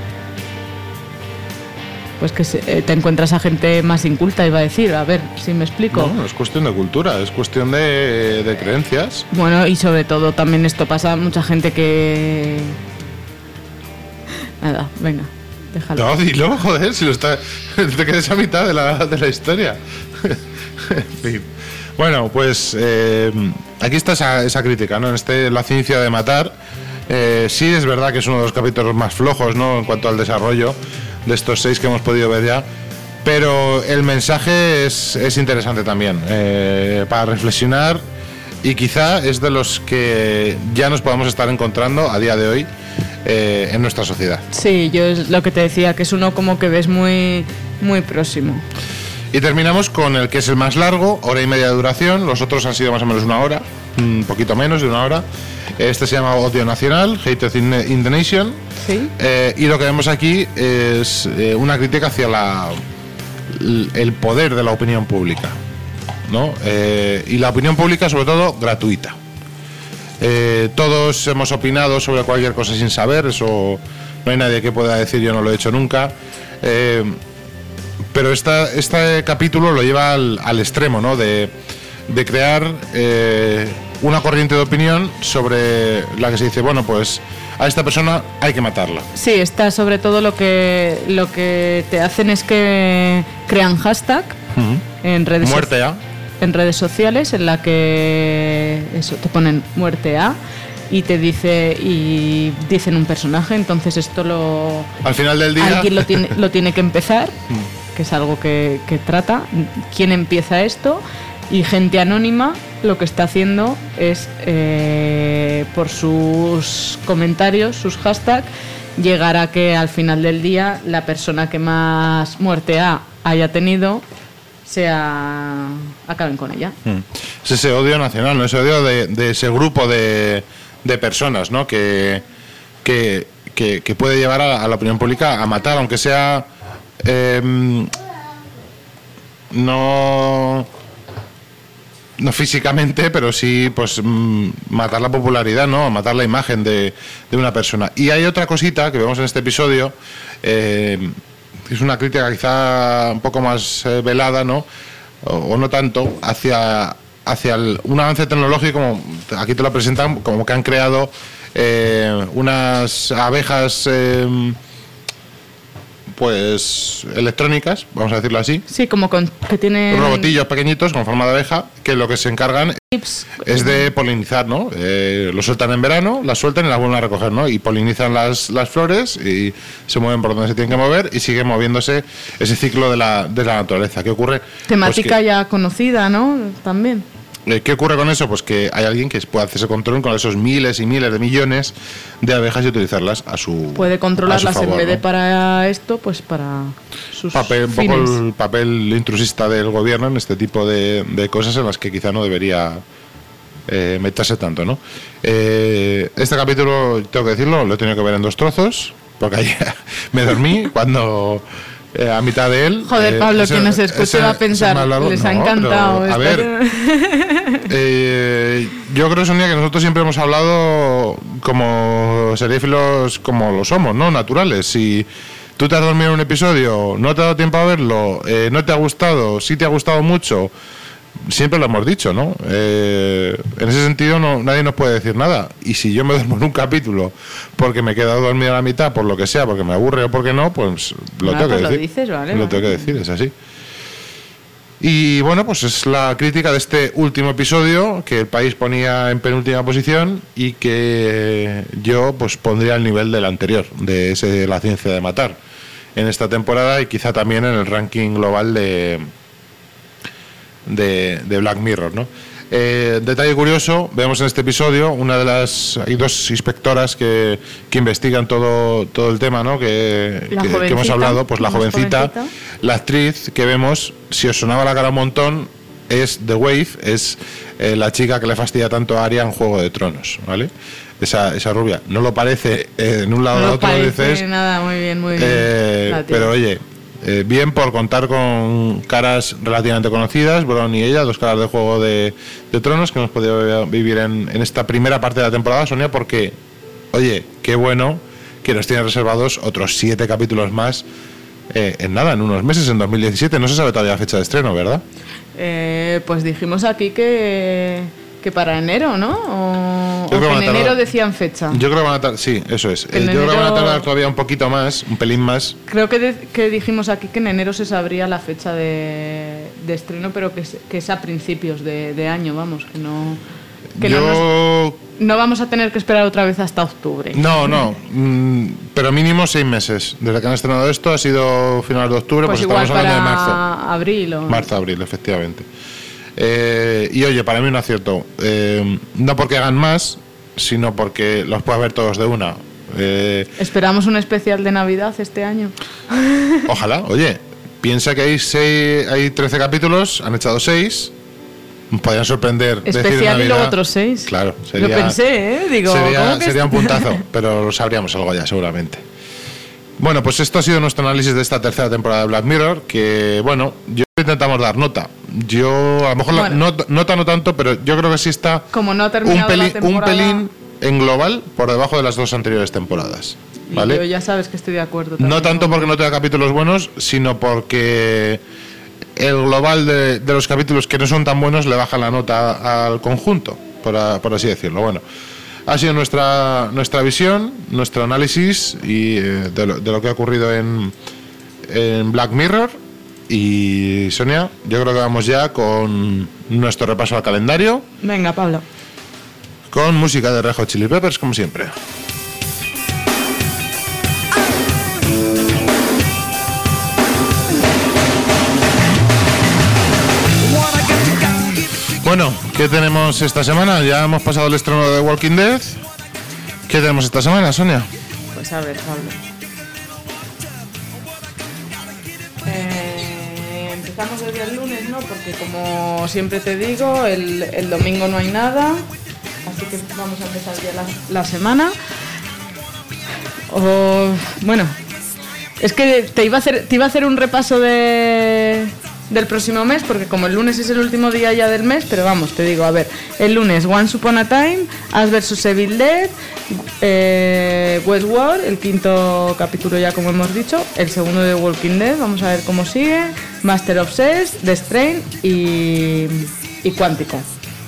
pues que te encuentras a gente más inculta, iba a decir, a ver si me explico. No es cuestión de cultura, es cuestión de creencias. Bueno, y sobre todo también esto pasa a mucha gente que... Nada, venga. Déjalo. No, dilo, joder, si te quedes a mitad de la historia. En fin. Bueno, pues aquí está esa crítica, ¿no? La ciencia de matar. Sí es verdad que es uno de los capítulos más flojos, ¿no? En cuanto al desarrollo de estos 6 que hemos podido ver ya. Pero el mensaje es interesante también, para reflexionar, y quizá es de los que ya nos podamos estar encontrando a día de hoy en nuestra sociedad. Sí, yo es lo que te decía, que es uno como que ves muy, muy próximo. Y terminamos con el que es el más largo, 1 hora y media de duración. Los otros han sido más o menos 1 hora, un poquito menos de 1 hora. Este se llama Odio Nacional, Hatred in the Nation. ¿Sí? Y lo que vemos aquí es una crítica hacia el poder de la opinión pública, ¿no? Y la opinión pública, sobre todo, gratuita. Todos hemos opinado sobre cualquier cosa sin saber, eso no hay nadie que pueda decir yo no lo he hecho nunca, pero este capítulo lo lleva al extremo, ¿no? De crear una corriente de opinión sobre la que se dice, bueno, pues a esta persona hay que matarla. Sí, está sobre todo lo que te hacen es que crean hashtag en redes Muerte a. En redes sociales, en la que eso te ponen muerte a y dicen un personaje. Entonces esto al final del día alguien lo tiene que empezar, que es algo que trata. ¿Quién empieza esto? Y gente anónima lo que está haciendo es por sus comentarios, sus hashtags, llegar a que al final del día la persona que más muerte haya tenido acaben con ella. Es ese odio nacional, ¿no? Ese odio de ese grupo de personas, ¿no? Que puede llevar a la opinión pública a matar, aunque sea no físicamente, pero sí pues matar la popularidad, ¿no? Matar la imagen de una persona. Y hay otra cosita que vemos en este episodio, es una crítica quizá un poco más velada, ¿no? O no tanto, hacia un avance tecnológico, como aquí te lo presentan, como que han creado unas abejas pues electrónicas, vamos a decirlo así. Sí, como que tienen robotillos pequeñitos con forma de abeja, que lo que se encargan es de polinizar, ¿no? Lo sueltan en verano, las sueltan y las vuelven a recoger, ¿no? Y polinizan las flores y se mueven por donde se tienen que mover y sigue moviéndose ese ciclo de la naturaleza. ¿Qué ocurre? Temática pues ya conocida, ¿no? También. ¿Qué ocurre con eso? Pues que hay alguien que puede hacer ese control con esos miles y miles de millones de abejas y utilizarlas a su puede controlarlas a su favor, en vez de ¿no? para esto, pues para sus un poco fines. el papel intrusista del gobierno en este tipo de cosas en las que quizá no debería meterse tanto, ¿no? Este capítulo, tengo que decirlo, lo he tenido que ver en 2 trozos, porque ayer me dormí cuando... a mitad de él. Joder, Pablo, quien nos escuche va a pensar, les ha encantado. Pero, a ver, yo creo, Sonia, que nosotros siempre hemos hablado como seriéfilos como lo somos, ¿no? Naturales. Si tú te has dormido en un episodio, no te ha dado tiempo a verlo, no te ha gustado, sí te ha gustado mucho, siempre lo hemos dicho, ¿no? En ese sentido nadie nos puede decir nada. Y si yo me duermo en un capítulo porque me he quedado dormido a la mitad, por lo que sea, porque me aburre o porque no, pues lo tengo que decir. Lo dices, vale. Lo tengo que decir, es así. Y bueno, pues es la crítica de este último episodio que el país ponía en penúltima posición y que yo pues pondría al nivel del anterior, de La ciencia de matar, en esta temporada y quizá también en el ranking global de Black Mirror, ¿no? Detalle curioso, vemos en este episodio hay 2 inspectoras que investigan todo el tema, ¿no? que hemos hablado, pues la jovencita, la actriz que vemos, si os sonaba la cara un montón, es The Wave, es la chica que le fastidia tanto a Arya en Juego de Tronos, ¿vale? Esa rubia, no lo parece en un lado o otro, dices, nada, muy bien, pero oye, bien por contar con caras relativamente conocidas, Bron y ella, 2 caras de Juego de Tronos que hemos podido vivir en esta primera parte de la temporada, Sonia, porque, oye, qué bueno que nos tiene reservados otros 7 capítulos más en unos meses, en 2017. No se sabe todavía la fecha de estreno, ¿verdad? Pues dijimos aquí que para enero, ¿no? O que en enero decían fecha. Yo creo que van a tardar, sí, eso es. Yo creo que van a tardar todavía un poquito más, un pelín más. Creo que dijimos aquí que en enero se sabría la fecha de estreno, pero que es a principios de año, vamos, que no... No vamos a tener que esperar otra vez hasta octubre. No, pero mínimo 6 meses. Desde que han estrenado esto ha sido finales de octubre, pues estamos hablando de marzo. Abril. Marzo-abril, efectivamente. Y oye, para mí un acierto. No porque hagan más, sino porque los puedes ver todos de una. Esperamos un especial de Navidad este año. Ojalá, oye. Piensa que hay 13 capítulos, han echado 6. Podrían sorprender. Especial y luego otros 6. Claro, sería, lo pensé, Digo, sería un puntazo, pero lo sabríamos algo ya, seguramente. Bueno, pues esto ha sido nuestro análisis de esta tercera temporada de Black Mirror, que, bueno, yo intentamos dar nota. Yo, a lo mejor, nota no tanto, pero yo creo que sí está como no ha terminado un pelín en global por debajo de las 2 anteriores temporadas. ¿Vale? Y yo ya sabes que estoy de acuerdo también. No tanto porque no tenga capítulos buenos, sino porque el global de los capítulos que no son tan buenos le baja la nota al conjunto, por así decirlo. Bueno, ha sido nuestra visión, nuestro análisis y de lo que ha ocurrido en Black Mirror. Y Sonia, yo creo que vamos ya con nuestro repaso al calendario. Venga, Pablo. Con música de Red Hot Chili Peppers, como siempre. Bueno, ¿qué tenemos esta semana? Ya hemos pasado el estreno de The Walking Dead. ¿Qué tenemos esta semana, Sonia? Pues a ver, Pablo. Empezamos desde el lunes, ¿no? Porque como siempre te digo, el domingo no hay nada. Así que vamos a empezar ya la semana. Bueno, es que te iba a hacer un repaso de del próximo mes, porque como el lunes es el último día ya del mes, pero vamos, te digo, a ver, el lunes Once Upon a Time, Ash vs Evil Dead, Westworld, el 5º capítulo ya como hemos dicho, el segundo de Walking Dead, vamos a ver cómo sigue, Master of Sex, The Strain y Cuántico.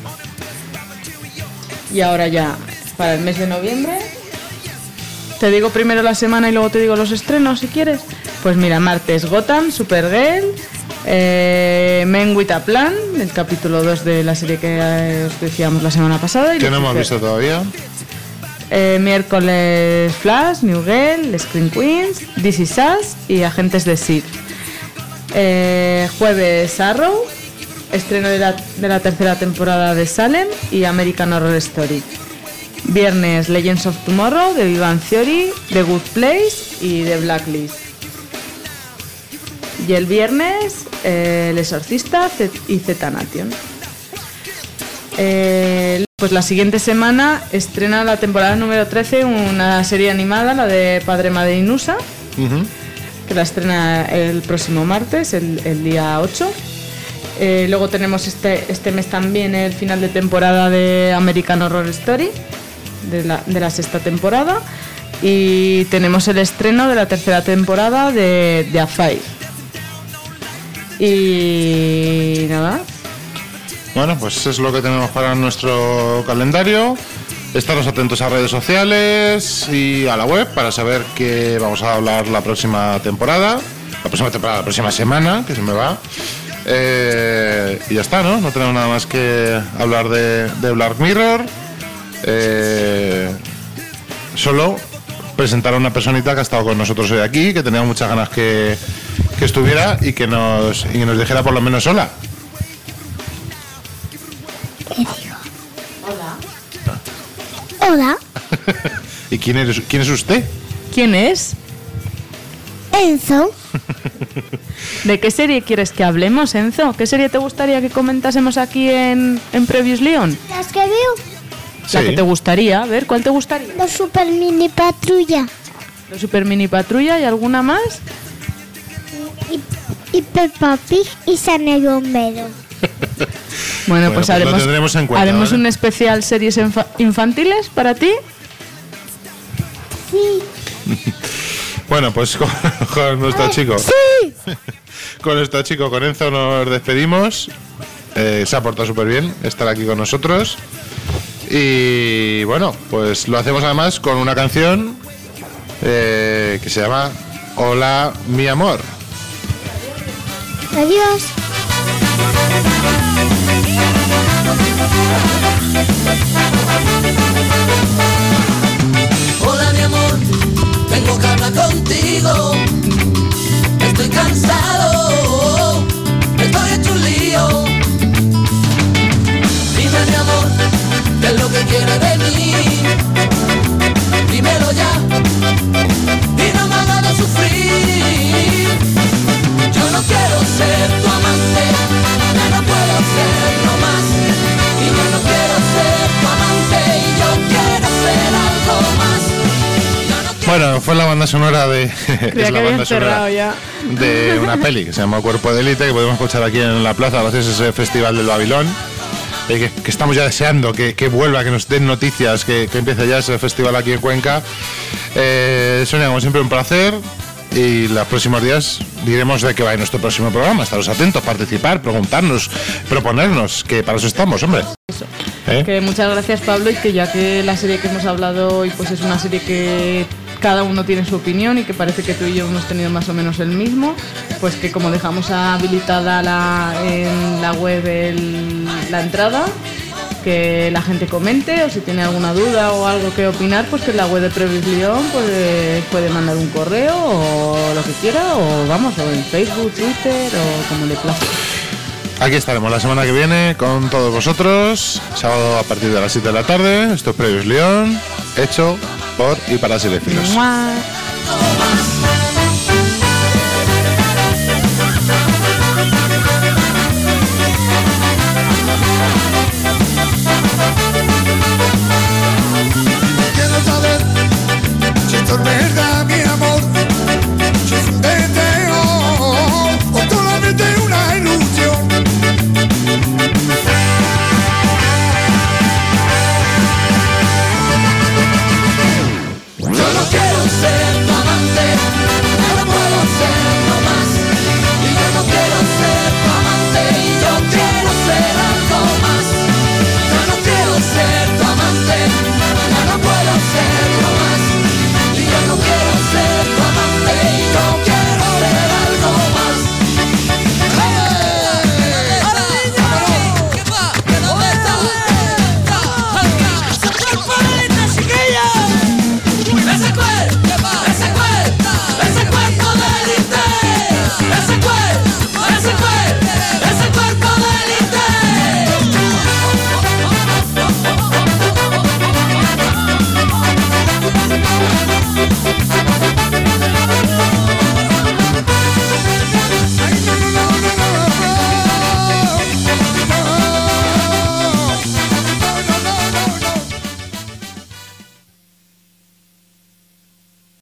Y ahora ya, para el mes de noviembre, te digo primero la semana y luego te digo los estrenos si quieres. Pues mira, martes Gotham, Supergirl, Men with a Plan, el capítulo 2 de la serie que os decíamos la semana pasada. Que no hemos visto todavía. Miércoles Flash, New Girl, Scream Queens, This Is Us y Agentes de S.H.I.E.L.D. Jueves Arrow, estreno de la tercera temporada de Salem y American Horror Story. Viernes Legends of Tomorrow, The Big Bang Theory, The Good Place y The Blacklist. Y el viernes El Exorcista y Z Nation. Pues la siguiente semana estrena la temporada número 13 una serie animada, la de Padre, Madre y Nusa, que la estrena el próximo martes, el día 8. Luego tenemos este mes también el final de temporada de American Horror Story, de la sexta temporada, y tenemos el estreno de la tercera temporada de Affair. Y nada. Bueno, pues es lo que tenemos para nuestro calendario. Estaros atentos a redes sociales y a la web para saber qué vamos a hablar la próxima temporada, la próxima semana, que se me va. Y ya está, ¿no? No tenemos nada más que hablar de Black Mirror. Solo presentar a una personita que ha estado con nosotros hoy aquí, que teníamos muchas ganas que estuviera y que nos dijera por lo menos hola. Hola. ¿Y quién es usted? ¿Quién es? Enzo. ¿De qué serie quieres que hablemos, Enzo? ¿Qué serie te gustaría que comentásemos aquí en Previously On? Las que veo. La que te gustaría, a ver, ¿cuál te gustaría? Los Super Mini Patrulla. Los Super Mini Patrulla y alguna más. Y Peppa Pig y San el Bombero. Bueno, pues lo tendremos en cuenta, haremos ¿vale? un especial series infantiles para ti. Sí. Bueno, pues con nuestro chico. Sí. Con nuestro chico, con Enzo, nos despedimos. Se ha portado súper bien estar aquí con nosotros. Y bueno, pues lo hacemos además con una canción que se llama Hola, mi amor. Adiós. Hola mi amor, tengo que hablar contigo. Estoy cansado, estoy hecho un lío. Dime mi amor, ¿qué es lo que quieres de mí? Dímelo ya, y no me hagas sufrir. Yo no quiero ser tu amante, ya no puedo serlo más. Y yo no quiero ser tu amante, y yo quiero ser algo más. Bueno, fue la banda sonora de Creía que habían cerrado ya. de una peli que se llama Cuerpo de Élite, que podemos escuchar aquí en la plaza gracias a ese festival del Babilón. Que estamos ya deseando que vuelva, que nos den noticias, que empiece ya ese festival aquí en Cuenca. Sonia, como siempre, un placer. Y los próximos días diremos de qué va en nuestro próximo programa. Estaros atentos, participar, preguntarnos, proponernos, que para eso estamos, hombre. Eso. Que muchas gracias, Pablo, y que ya que la serie que hemos hablado hoy pues es una serie que cada uno tiene su opinión y que parece que tú y yo hemos tenido más o menos el mismo, pues que como dejamos habilitada en la web la entrada, que la gente comente, o si tiene alguna duda o algo que opinar, pues que en la web de Previously On pues, puede mandar un correo o lo que quiera, o vamos, o en Facebook, Twitter o como le plazca. Aquí estaremos la semana que viene con todos vosotros, sábado a partir de las 7 de la tarde. Esto es Previously On, hecho por y para cinéfilos. ¡Mua!